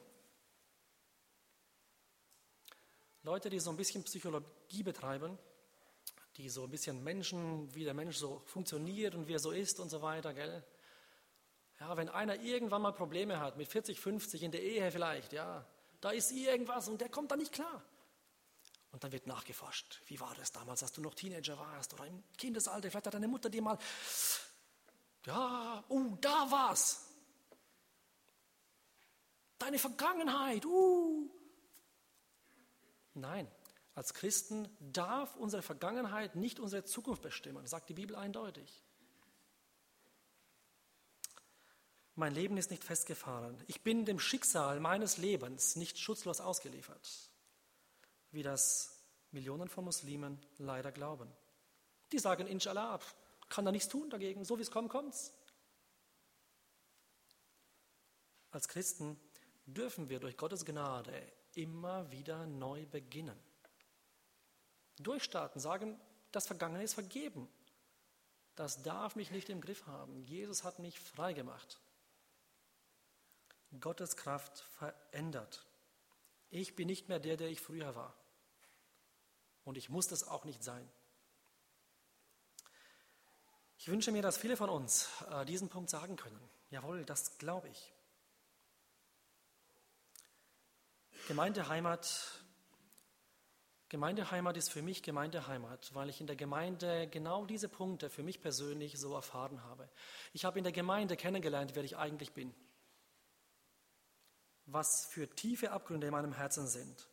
Leute, die so ein bisschen Psychologie betreiben, die so ein bisschen Menschen, wie der Mensch so funktioniert und wie er so ist und so weiter, gell? Ja, wenn einer irgendwann mal Probleme hat, mit vierzig, fünfzig in der Ehe vielleicht, ja, da ist irgendwas und der kommt da nicht klar. Und dann wird nachgeforscht. Wie war das damals, als du noch Teenager warst oder im Kindesalter? Vielleicht hat deine Mutter dir mal, ja, oh, da war's. Deine Vergangenheit, uh. Nein, als Christen darf unsere Vergangenheit nicht unsere Zukunft bestimmen, sagt die Bibel eindeutig. Mein Leben ist nicht festgefahren. Ich bin dem Schicksal meines Lebens nicht schutzlos ausgeliefert, wie das Millionen von Muslimen leider glauben. Die sagen, Inshallah, kann da nichts tun dagegen, so wie es kommt, kommt's. Als Christen dürfen wir durch Gottes Gnade immer wieder neu beginnen. Durchstarten, sagen, das Vergangene ist vergeben. Das darf mich nicht im Griff haben. Jesus hat mich frei gemacht. Gottes Kraft verändert. Ich bin nicht mehr der, der ich früher war. Und ich muss das auch nicht sein. Ich wünsche mir, dass viele von uns äh, diesen Punkt sagen können. Jawohl, das glaube ich. Gemeindeheimat, Gemeindeheimat ist für mich Gemeindeheimat, weil ich in der Gemeinde genau diese Punkte für mich persönlich so erfahren habe. Ich habe in der Gemeinde kennengelernt, wer ich eigentlich bin. Was für tiefe Abgründe in meinem Herzen sind.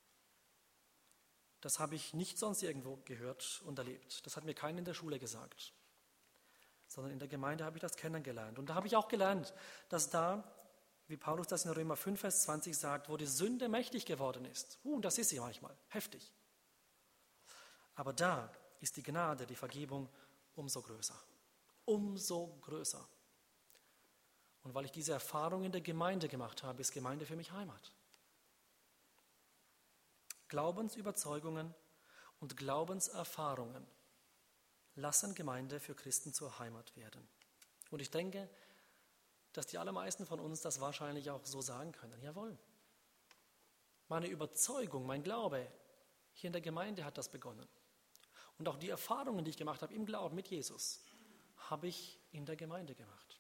Das habe ich nicht sonst irgendwo gehört und erlebt. Das hat mir keiner in der Schule gesagt. Sondern in der Gemeinde habe ich das kennengelernt. Und da habe ich auch gelernt, dass da, wie Paulus das in Römer fünf, Vers zwanzig sagt, wo die Sünde mächtig geworden ist. Uh, und das ist sie manchmal, heftig. Aber da ist die Gnade, die Vergebung umso größer. Umso größer. Und weil ich diese Erfahrung in der Gemeinde gemacht habe, ist Gemeinde für mich Heimat. Glaubensüberzeugungen und Glaubenserfahrungen lassen Gemeinde für Christen zur Heimat werden. Und ich denke, dass die allermeisten von uns das wahrscheinlich auch so sagen können. Jawohl, meine Überzeugung, mein Glaube hier in der Gemeinde hat das begonnen. Und auch die Erfahrungen, die ich gemacht habe im Glauben mit Jesus, habe ich in der Gemeinde gemacht.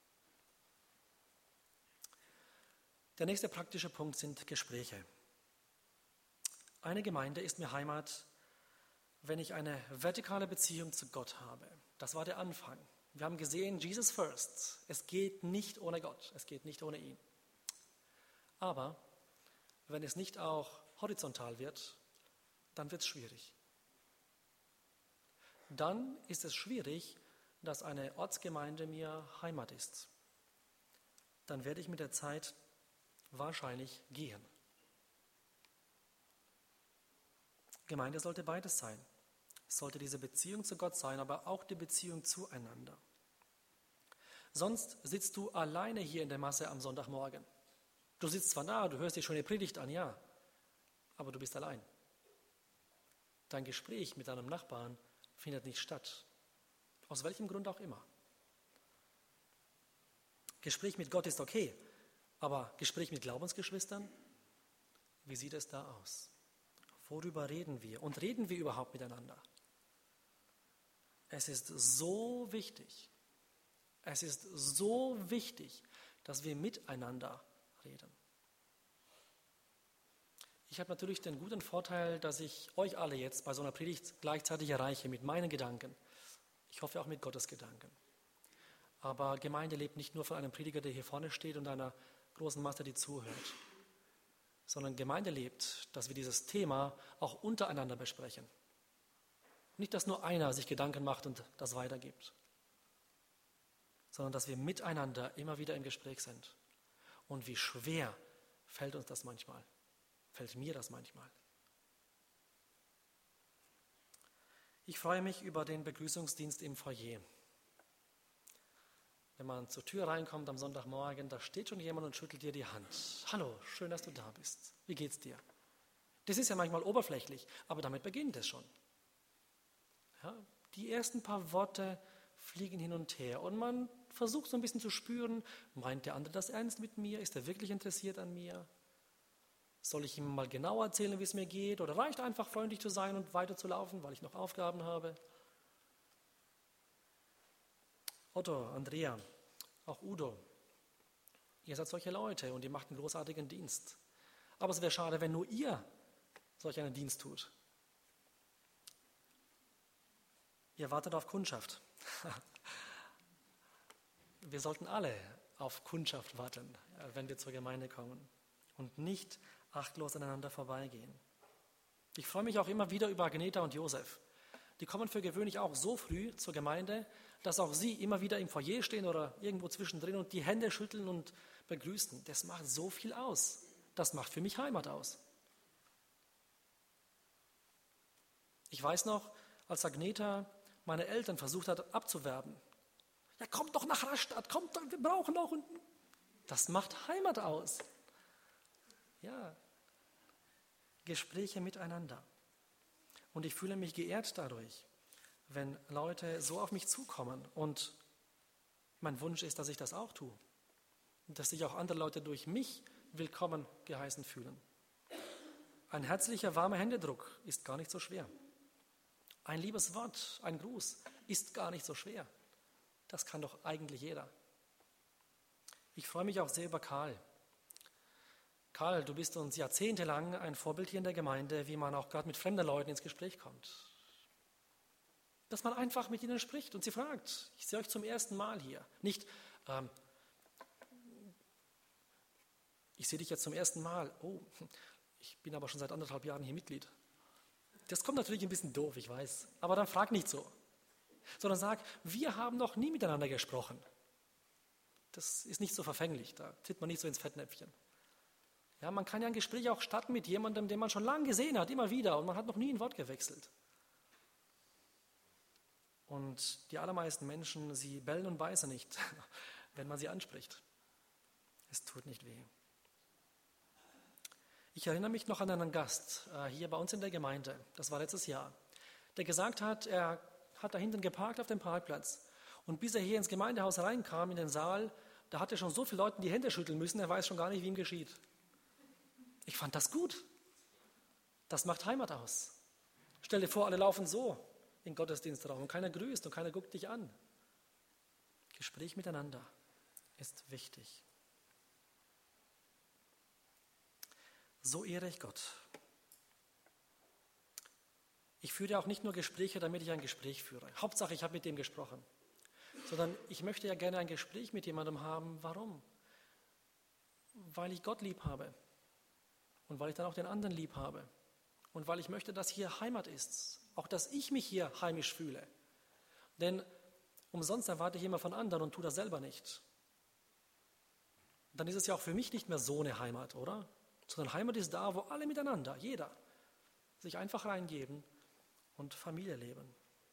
Der nächste praktische Punkt sind Gespräche. Eine Gemeinde ist mir Heimat, wenn ich eine vertikale Beziehung zu Gott habe. Das war der Anfang. Wir haben gesehen, Jesus first. Es geht nicht ohne Gott, es geht nicht ohne ihn. Aber wenn es nicht auch horizontal wird, dann wird es schwierig. Dann ist es schwierig, dass eine Ortsgemeinde mir Heimat ist. Dann werde ich mit der Zeit wahrscheinlich gehen. Gemeinde sollte beides sein. Es sollte diese Beziehung zu Gott sein, aber auch die Beziehung zueinander. Sonst sitzt du alleine hier in der Masse am Sonntagmorgen. Du sitzt zwar da, du hörst dir schon die Predigt an, ja, aber du bist allein. Dein Gespräch mit deinem Nachbarn findet nicht statt. Aus welchem Grund auch immer. Gespräch mit Gott ist okay, aber Gespräch mit Glaubensgeschwistern, wie sieht es da aus? Worüber reden wir? Und reden wir überhaupt miteinander? Es ist so wichtig, es ist so wichtig, dass wir miteinander reden. Ich habe natürlich den guten Vorteil, dass ich euch alle jetzt bei so einer Predigt gleichzeitig erreiche mit meinen Gedanken. Ich hoffe auch mit Gottes Gedanken. Aber Gemeinde lebt nicht nur von einem Prediger, der hier vorne steht und einer großen Masse, die zuhört, sondern Gemeinde lebt, dass wir dieses Thema auch untereinander besprechen. Nicht, dass nur einer sich Gedanken macht und das weitergibt, sondern dass wir miteinander immer wieder im Gespräch sind. Und wie schwer fällt uns das manchmal, fällt mir das manchmal. Ich freue mich über den Begrüßungsdienst im Foyer. Wenn man zur Tür reinkommt am Sonntagmorgen, da steht schon jemand und schüttelt dir die Hand. Hallo, schön, dass du da bist. Wie geht's dir? Das ist ja manchmal oberflächlich, aber damit beginnt es schon. Ja, die ersten paar Worte fliegen hin und her und man versucht so ein bisschen zu spüren, meint der andere das ernst mit mir? Ist er wirklich interessiert an mir? Soll ich ihm mal genau erzählen, wie es mir geht? Oder reicht einfach freundlich zu sein und weiterzulaufen, weil ich noch Aufgaben habe? Otto, Andrea, auch Udo, ihr seid solche Leute und ihr macht einen großartigen Dienst. Aber es wäre schade, wenn nur ihr solch einen Dienst tut. Ihr wartet auf Kundschaft. Wir sollten alle auf Kundschaft warten, wenn wir zur Gemeinde kommen und nicht achtlos aneinander vorbeigehen. Ich freue mich auch immer wieder über Agneta und Josef. Die kommen für gewöhnlich auch so früh zur Gemeinde, dass auch sie immer wieder im Foyer stehen oder irgendwo zwischendrin und die Hände schütteln und begrüßen. Das macht so viel aus. Das macht für mich Heimat aus. Ich weiß noch, als Agneta meine Eltern versucht hat abzuwerben. Ja, kommt doch nach Rastatt, kommt doch, wir brauchen doch. Und das macht Heimat aus. Ja, Gespräche miteinander. Und ich fühle mich geehrt dadurch, wenn Leute so auf mich zukommen. Und mein Wunsch ist, dass ich das auch tue. Und dass sich auch andere Leute durch mich willkommen geheißen fühlen. Ein herzlicher, warmer Händedruck ist gar nicht so schwer. Ein liebes Wort, ein Gruß ist gar nicht so schwer. Das kann doch eigentlich jeder. Ich freue mich auch sehr über Karl. Karl, du bist uns jahrzehntelang ein Vorbild hier in der Gemeinde, wie man auch gerade mit fremden Leuten ins Gespräch kommt. Dass man einfach mit ihnen spricht und sie fragt, ich sehe euch zum ersten Mal hier. Nicht, ähm, ich sehe dich jetzt zum ersten Mal. Oh, ich bin aber schon seit anderthalb Jahren hier Mitglied. Das kommt natürlich ein bisschen doof, ich weiß. Aber dann frag nicht so. Sondern sag, wir haben noch nie miteinander gesprochen. Das ist nicht so verfänglich, da tritt man nicht so ins Fettnäpfchen. Ja, man kann ja ein Gespräch auch starten mit jemandem, den man schon lange gesehen hat, immer wieder, und man hat noch nie ein Wort gewechselt. Und die allermeisten Menschen, sie bellen und beißen nicht, wenn man sie anspricht. Es tut nicht weh. Ich erinnere mich noch an einen Gast äh, hier bei uns in der Gemeinde, das war letztes Jahr, der gesagt hat, er hat da hinten geparkt auf dem Parkplatz. Und bis er hier ins Gemeindehaus reinkam, in den Saal, da hat er schon so viele Leuten die Hände schütteln müssen, er weiß schon gar nicht, wie ihm geschieht. Ich fand das gut. Das macht Heimat aus. Stell dir vor, alle laufen so in den Gottesdienstraum und keiner grüßt und keiner guckt dich an. Gespräch miteinander ist wichtig. So ehre ich Gott. Ich führe auch nicht nur Gespräche, damit ich ein Gespräch führe. Hauptsache, ich habe mit dem gesprochen. Sondern ich möchte ja gerne ein Gespräch mit jemandem haben. Warum? Weil ich Gott lieb habe. Und weil ich dann auch den anderen lieb habe. Und weil ich möchte, dass hier Heimat ist. Auch, dass ich mich hier heimisch fühle. Denn umsonst erwarte ich immer von anderen und tue das selber nicht. Dann ist es ja auch für mich nicht mehr so eine Heimat, oder? Sondern Heimat ist da, wo alle miteinander, jeder, sich einfach reingeben und Familie leben.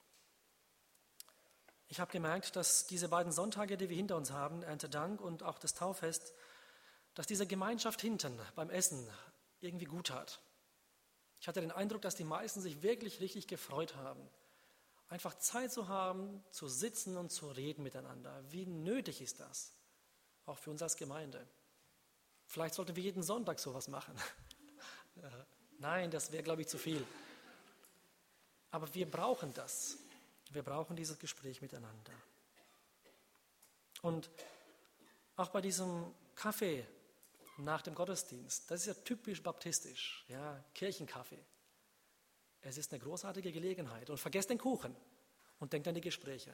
Ich habe gemerkt, dass diese beiden Sonntage, die wir hinter uns haben, Erntedank und auch das Tauffest, dass diese Gemeinschaft hinten beim Essen irgendwie gut tat. Ich hatte den Eindruck, dass die meisten sich wirklich richtig gefreut haben, einfach Zeit zu haben, zu sitzen und zu reden miteinander. Wie nötig ist das, auch für uns als Gemeinde? Vielleicht sollten wir jeden Sonntag sowas machen. Nein, das wäre, glaube ich, zu viel. Aber wir brauchen das. Wir brauchen dieses Gespräch miteinander. Und Auch bei diesem Kaffee nach dem Gottesdienst, das ist ja typisch baptistisch, ja, Kirchenkaffee. Es ist eine großartige Gelegenheit. Und vergesst den Kuchen und denkt an die Gespräche.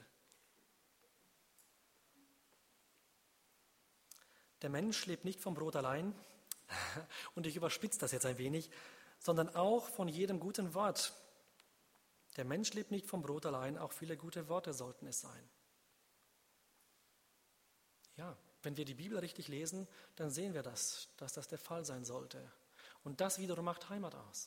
Der Mensch lebt nicht vom Brot allein, und ich überspitze das jetzt ein wenig, sondern auch von jedem guten Wort. Der Mensch lebt nicht vom Brot allein, auch viele gute Worte sollten es sein. Ja, wenn wir die Bibel richtig lesen, dann sehen wir das, dass das der Fall sein sollte. Und das wiederum macht Heimat aus.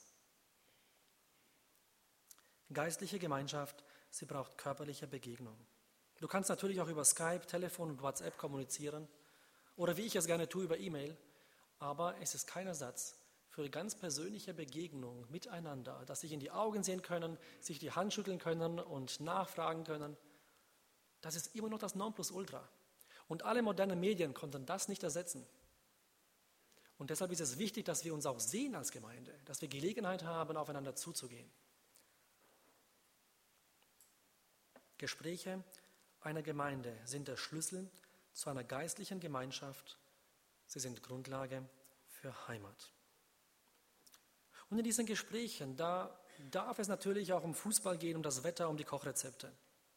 Geistliche Gemeinschaft, sie braucht körperliche Begegnung. Du kannst natürlich auch über Skype, Telefon und WhatsApp kommunizieren oder wie ich es gerne tue, über E-Mail, aber es ist kein Ersatz für eine ganz persönliche Begegnung miteinander, dass sich in die Augen sehen können, sich die Hand schütteln können und nachfragen können. Das ist immer noch das Nonplusultra. Und alle modernen Medien konnten das nicht ersetzen. Und deshalb ist es wichtig, dass wir uns auch sehen als Gemeinde, dass wir Gelegenheit haben, aufeinander zuzugehen. Gespräche einer Gemeinde sind der Schlüssel zu einer geistlichen Gemeinschaft. Sie sind Grundlage für Heimat. Und in diesen Gesprächen, da darf es natürlich auch um Fußball gehen, um das Wetter, um die Kochrezepte.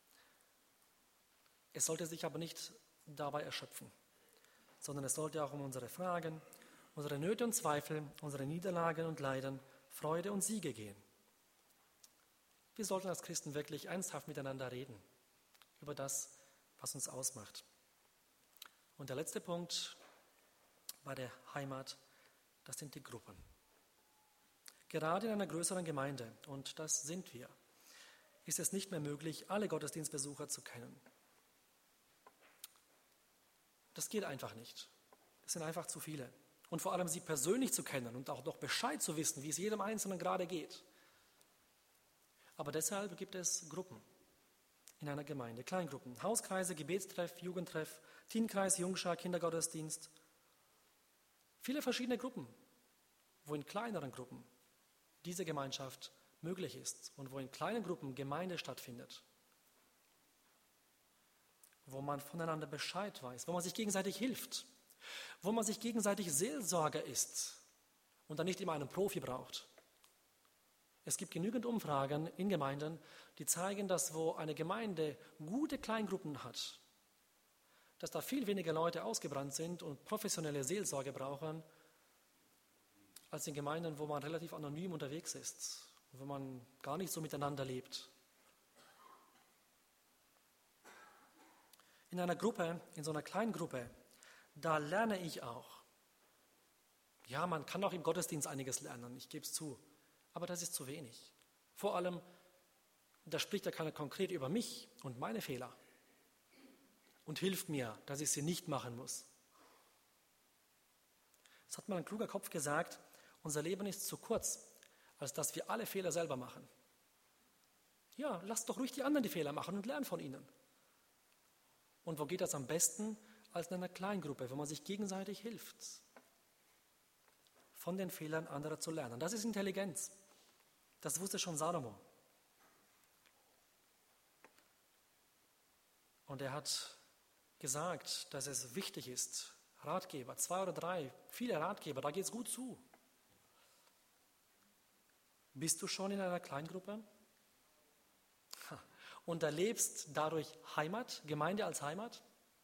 Es sollte sich aber nicht dabei erschöpfen, sondern es sollte auch um unsere Fragen, unsere Nöte und Zweifel, unsere Niederlagen und Leiden, Freude und Siege gehen. Wir sollten als Christen wirklich ernsthaft miteinander reden über das, was uns ausmacht. Und der letzte Punkt bei der Heimat, das sind die Gruppen. Gerade in einer größeren Gemeinde, und das sind wir, ist es nicht mehr möglich, alle Gottesdienstbesucher zu kennen. Das geht einfach nicht. Es sind einfach zu viele. Und vor allem sie persönlich zu kennen und auch noch Bescheid zu wissen, wie es jedem Einzelnen gerade geht. Aber deshalb gibt es Gruppen in einer Gemeinde, Kleingruppen, Hauskreise, Gebetstreff, Jugendtreff, Teenkreis, Jungschar, Kindergottesdienst. Viele verschiedene Gruppen, wo in kleineren Gruppen diese Gemeinschaft möglich ist und wo in kleinen Gruppen Gemeinde stattfindet, wo man voneinander Bescheid weiß, wo man sich gegenseitig hilft, wo man sich gegenseitig Seelsorger ist und dann nicht immer einen Profi braucht. Es gibt genügend Umfragen in Gemeinden, die zeigen, dass wo eine Gemeinde gute Kleingruppen hat, dass da viel weniger Leute ausgebrannt sind und professionelle Seelsorge brauchen, als in Gemeinden, wo man relativ anonym unterwegs ist, wo man gar nicht so miteinander lebt. In einer Gruppe, in so einer kleinen Gruppe, da lerne ich auch. Ja, man kann auch im Gottesdienst einiges lernen, ich gebe es zu. Aber das ist zu wenig. Vor allem, da spricht ja keiner konkret über mich und meine Fehler und hilft mir, dass ich sie nicht machen muss. Es hat mal ein kluger Kopf gesagt, unser Leben ist zu kurz, als dass wir alle Fehler selber machen. Ja, lasst doch ruhig die anderen die Fehler machen und lernen von ihnen. Und wo geht das am besten? Als in einer Kleingruppe, wo man sich gegenseitig hilft, von den Fehlern anderer zu lernen. Das ist Intelligenz. Das wusste schon Salomo. Und er hat gesagt, dass es wichtig ist, Ratgeber, zwei oder drei, viele Ratgeber, da geht es gut zu. Bist du schon in einer Kleingruppe? Und erlebst dadurch Heimat, Gemeinde als Heimat?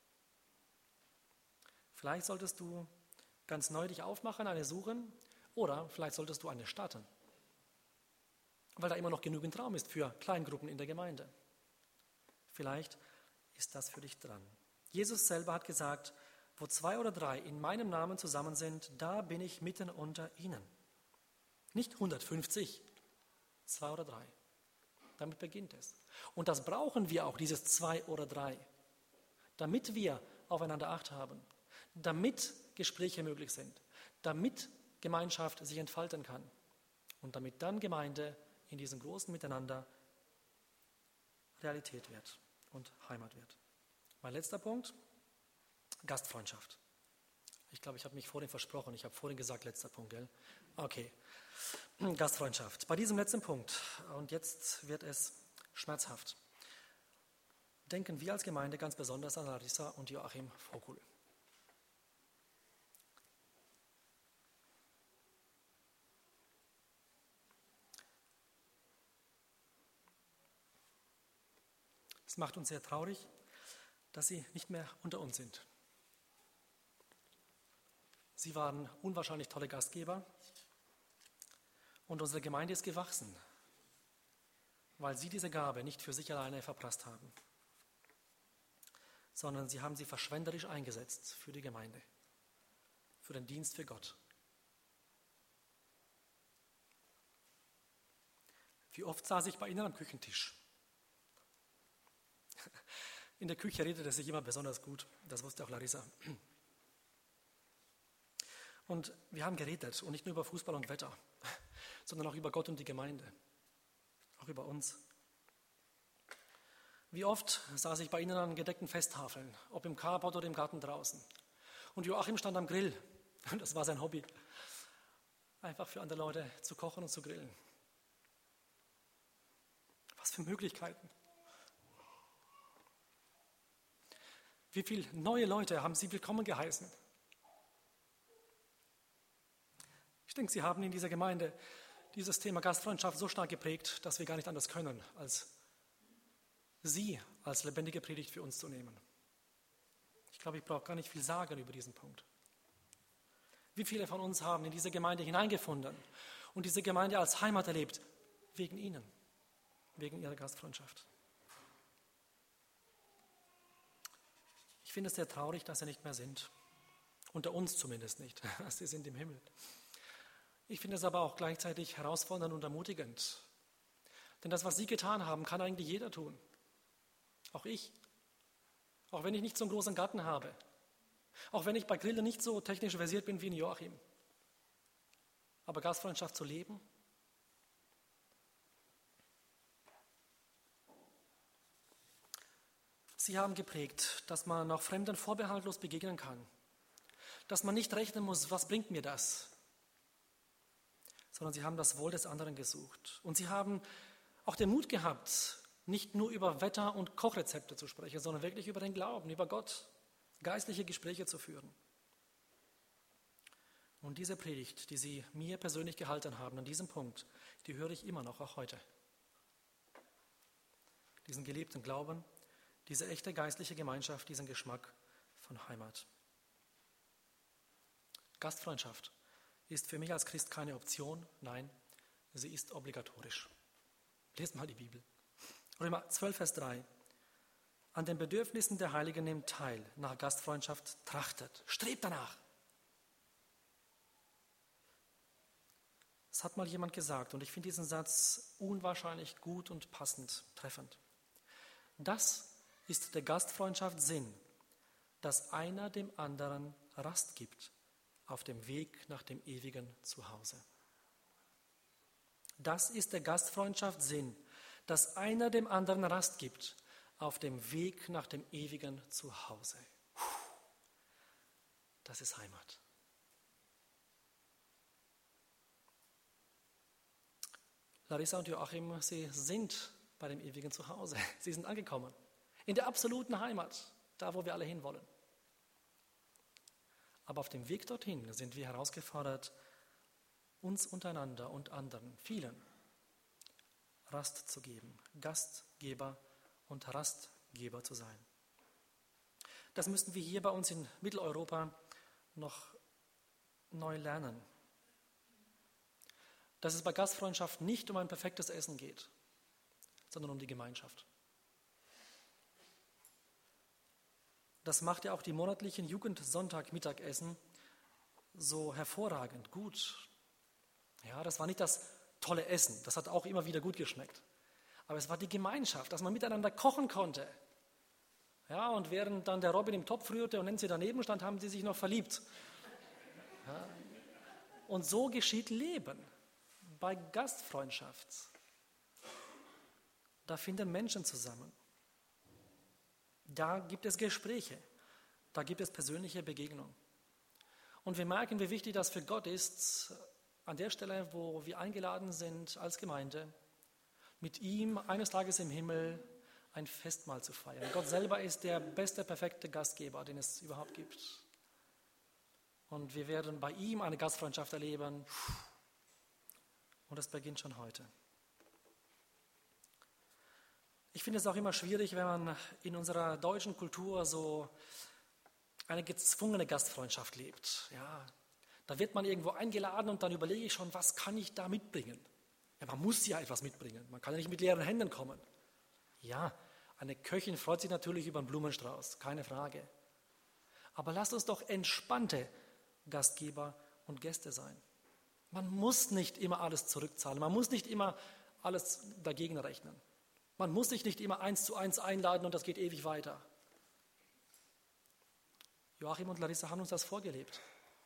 Vielleicht solltest du ganz neu dich aufmachen, eine suchen, oder vielleicht solltest du eine starten, weil da immer noch genügend Raum ist für Kleingruppen in der Gemeinde. Vielleicht ist das für dich dran. Jesus selber hat gesagt, wo zwei oder drei in meinem Namen zusammen sind, da bin ich mitten unter ihnen. Nicht hundertfünfzig, zwei oder drei. Damit beginnt es. Und das brauchen wir auch, dieses zwei oder drei, damit wir aufeinander Acht haben, damit Gespräche möglich sind, damit Gemeinschaft sich entfalten kann und damit dann Gemeinde in diesem großen Miteinander Realität wird und Heimat wird. Mein letzter Punkt, Gastfreundschaft. Ich glaube, ich habe mich vorhin versprochen. Ich habe vorhin gesagt, letzter Punkt, gell? Okay, Gastfreundschaft. Bei diesem letzten Punkt, und jetzt wird es schmerzhaft, denken wir als Gemeinde ganz besonders an Larissa und Joachim Vogel. Es macht uns sehr traurig, dass sie nicht mehr unter uns sind. Sie waren unwahrscheinlich tolle Gastgeber und unsere Gemeinde ist gewachsen, weil sie diese Gabe nicht für sich alleine verprasst haben, sondern sie haben sie verschwenderisch eingesetzt für die Gemeinde, für den Dienst für Gott. Wie oft saß ich bei Ihnen am Küchentisch? In der Küche redet es sich immer besonders gut, das wusste auch Larissa. Und wir haben geredet, und nicht nur über Fußball und Wetter, sondern auch über Gott und die Gemeinde, auch über uns. Wie oft saß ich bei Ihnen an gedeckten Festtafeln, ob im Carport oder im Garten draußen. Und Joachim stand am Grill, das war sein Hobby, einfach für andere Leute zu kochen und zu grillen. Was für Möglichkeiten. Wie viele neue Leute haben Sie willkommen geheißen? Ich denke, Sie haben in dieser Gemeinde dieses Thema Gastfreundschaft so stark geprägt, dass wir gar nicht anders können, als Sie als lebendige Predigt für uns zu nehmen. Ich glaube, ich brauche gar nicht viel sagen über diesen Punkt. Wie viele von uns haben in diese Gemeinde hineingefunden und diese Gemeinde als Heimat erlebt, wegen Ihnen, wegen Ihrer Gastfreundschaft? Ich finde es sehr traurig, dass Sie nicht mehr sind. Unter uns zumindest nicht. Sie sind im Himmel. Ich finde es aber auch gleichzeitig herausfordernd und ermutigend. Denn das, was Sie getan haben, kann eigentlich jeder tun. Auch ich. Auch wenn ich nicht so einen großen Garten habe. Auch wenn ich bei Grillen nicht so technisch versiert bin wie in Joachim. Aber Gastfreundschaft zu leben? Sie haben geprägt, dass man auch Fremden vorbehaltlos begegnen kann. Dass man nicht rechnen muss, was bringt mir das? Sondern sie haben das Wohl des anderen gesucht. Und sie haben auch den Mut gehabt, nicht nur über Wetter- und Kochrezepte zu sprechen, sondern wirklich über den Glauben, über Gott, geistliche Gespräche zu führen. Und diese Predigt, die Sie mir persönlich gehalten haben, an diesem Punkt, die höre ich immer noch, auch heute. Diesen gelebten Glauben, diese echte geistliche Gemeinschaft, diesen Geschmack von Heimat. Gastfreundschaft ist für mich als Christ keine Option, nein, sie ist obligatorisch. Lest mal die Bibel. Römer zwölf, Vers drei. An den Bedürfnissen der Heiligen nehmt teil, nach Gastfreundschaft trachtet, strebt danach. Das hat mal jemand gesagt und ich finde diesen Satz unwahrscheinlich gut und passend, treffend. Das ist der Gastfreundschaft Sinn, dass einer dem anderen Rast gibt auf dem Weg nach dem ewigen Zuhause. Das ist der Gastfreundschaft Sinn, dass einer dem anderen Rast gibt auf dem Weg nach dem ewigen Zuhause. Das ist Heimat. Larissa und Joachim, sie sind bei dem ewigen Zuhause. Sie sind angekommen. In der absoluten Heimat, da wo wir alle hinwollen. Aber auf dem Weg dorthin sind wir herausgefordert, uns untereinander und anderen, vielen, Rast zu geben, Gastgeber und Rastgeber zu sein. Das müssen wir hier bei uns in Mitteleuropa noch neu lernen. Dass es bei Gastfreundschaft nicht um ein perfektes Essen geht, sondern um die Gemeinschaft. Das macht ja auch die monatlichen Jugendsonntag-Mittagessen so hervorragend, gut. Ja, das war nicht das tolle Essen, das hat auch immer wieder gut geschmeckt. Aber es war die Gemeinschaft, dass man miteinander kochen konnte. Ja, und während dann der Robin im Topf rührte und Nancy daneben stand, haben sie sich noch verliebt. Ja. Und so geschieht Leben bei Gastfreundschaft. Da finden Menschen zusammen. Da gibt es Gespräche, da gibt es persönliche Begegnungen. Und wir merken, wie wichtig das für Gott ist, an der Stelle, wo wir eingeladen sind als Gemeinde, mit ihm eines Tages im Himmel ein Festmahl zu feiern. Gott selber ist der beste, perfekte Gastgeber, den es überhaupt gibt. Und wir werden bei ihm eine Gastfreundschaft erleben. Und das beginnt schon heute. Ich finde es auch immer schwierig, wenn man in unserer deutschen Kultur so eine gezwungene Gastfreundschaft lebt. Ja, da wird man irgendwo eingeladen und dann überlege ich schon, was kann ich da mitbringen? Ja, man muss ja etwas mitbringen. Man kann ja nicht mit leeren Händen kommen. Ja, eine Köchin freut sich natürlich über einen Blumenstrauß, keine Frage. Aber lasst uns doch entspannte Gastgeber und Gäste sein. Man muss nicht immer alles zurückzahlen. Man muss nicht immer alles dagegen rechnen. Man muss sich nicht immer eins zu eins einladen und das geht ewig weiter. Joachim und Larissa haben uns das vorgelebt.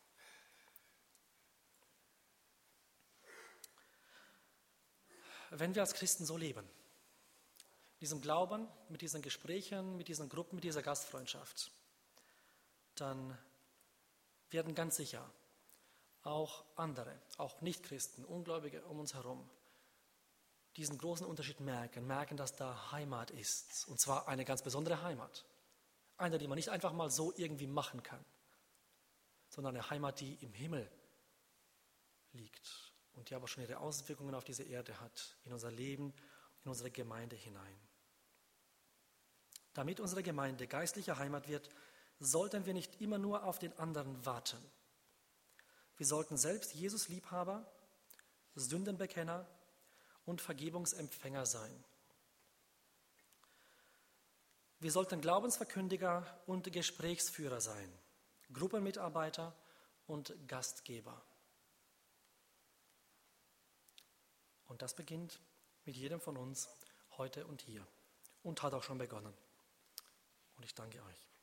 Wenn wir als Christen so leben, mit diesem Glauben, mit diesen Gesprächen, mit diesen Gruppen, mit dieser Gastfreundschaft, dann werden ganz sicher auch andere, auch Nichtchristen, Ungläubige um uns herum, diesen großen Unterschied merken, merken, dass da Heimat ist. Und zwar eine ganz besondere Heimat. Eine, die man nicht einfach mal so irgendwie machen kann, sondern eine Heimat, die im Himmel liegt und die aber schon ihre Auswirkungen auf diese Erde hat, in unser Leben, in unsere Gemeinde hinein. Damit unsere Gemeinde geistliche Heimat wird, sollten wir nicht immer nur auf den anderen warten. Wir sollten selbst Jesus-Liebhaber, Sündenbekenner und Vergebungsempfänger sein. Wir sollten Glaubensverkündiger und Gesprächsführer sein, Gruppenmitarbeiter und Gastgeber. Und das beginnt mit jedem von uns heute und hier und hat auch schon begonnen. Und ich danke euch.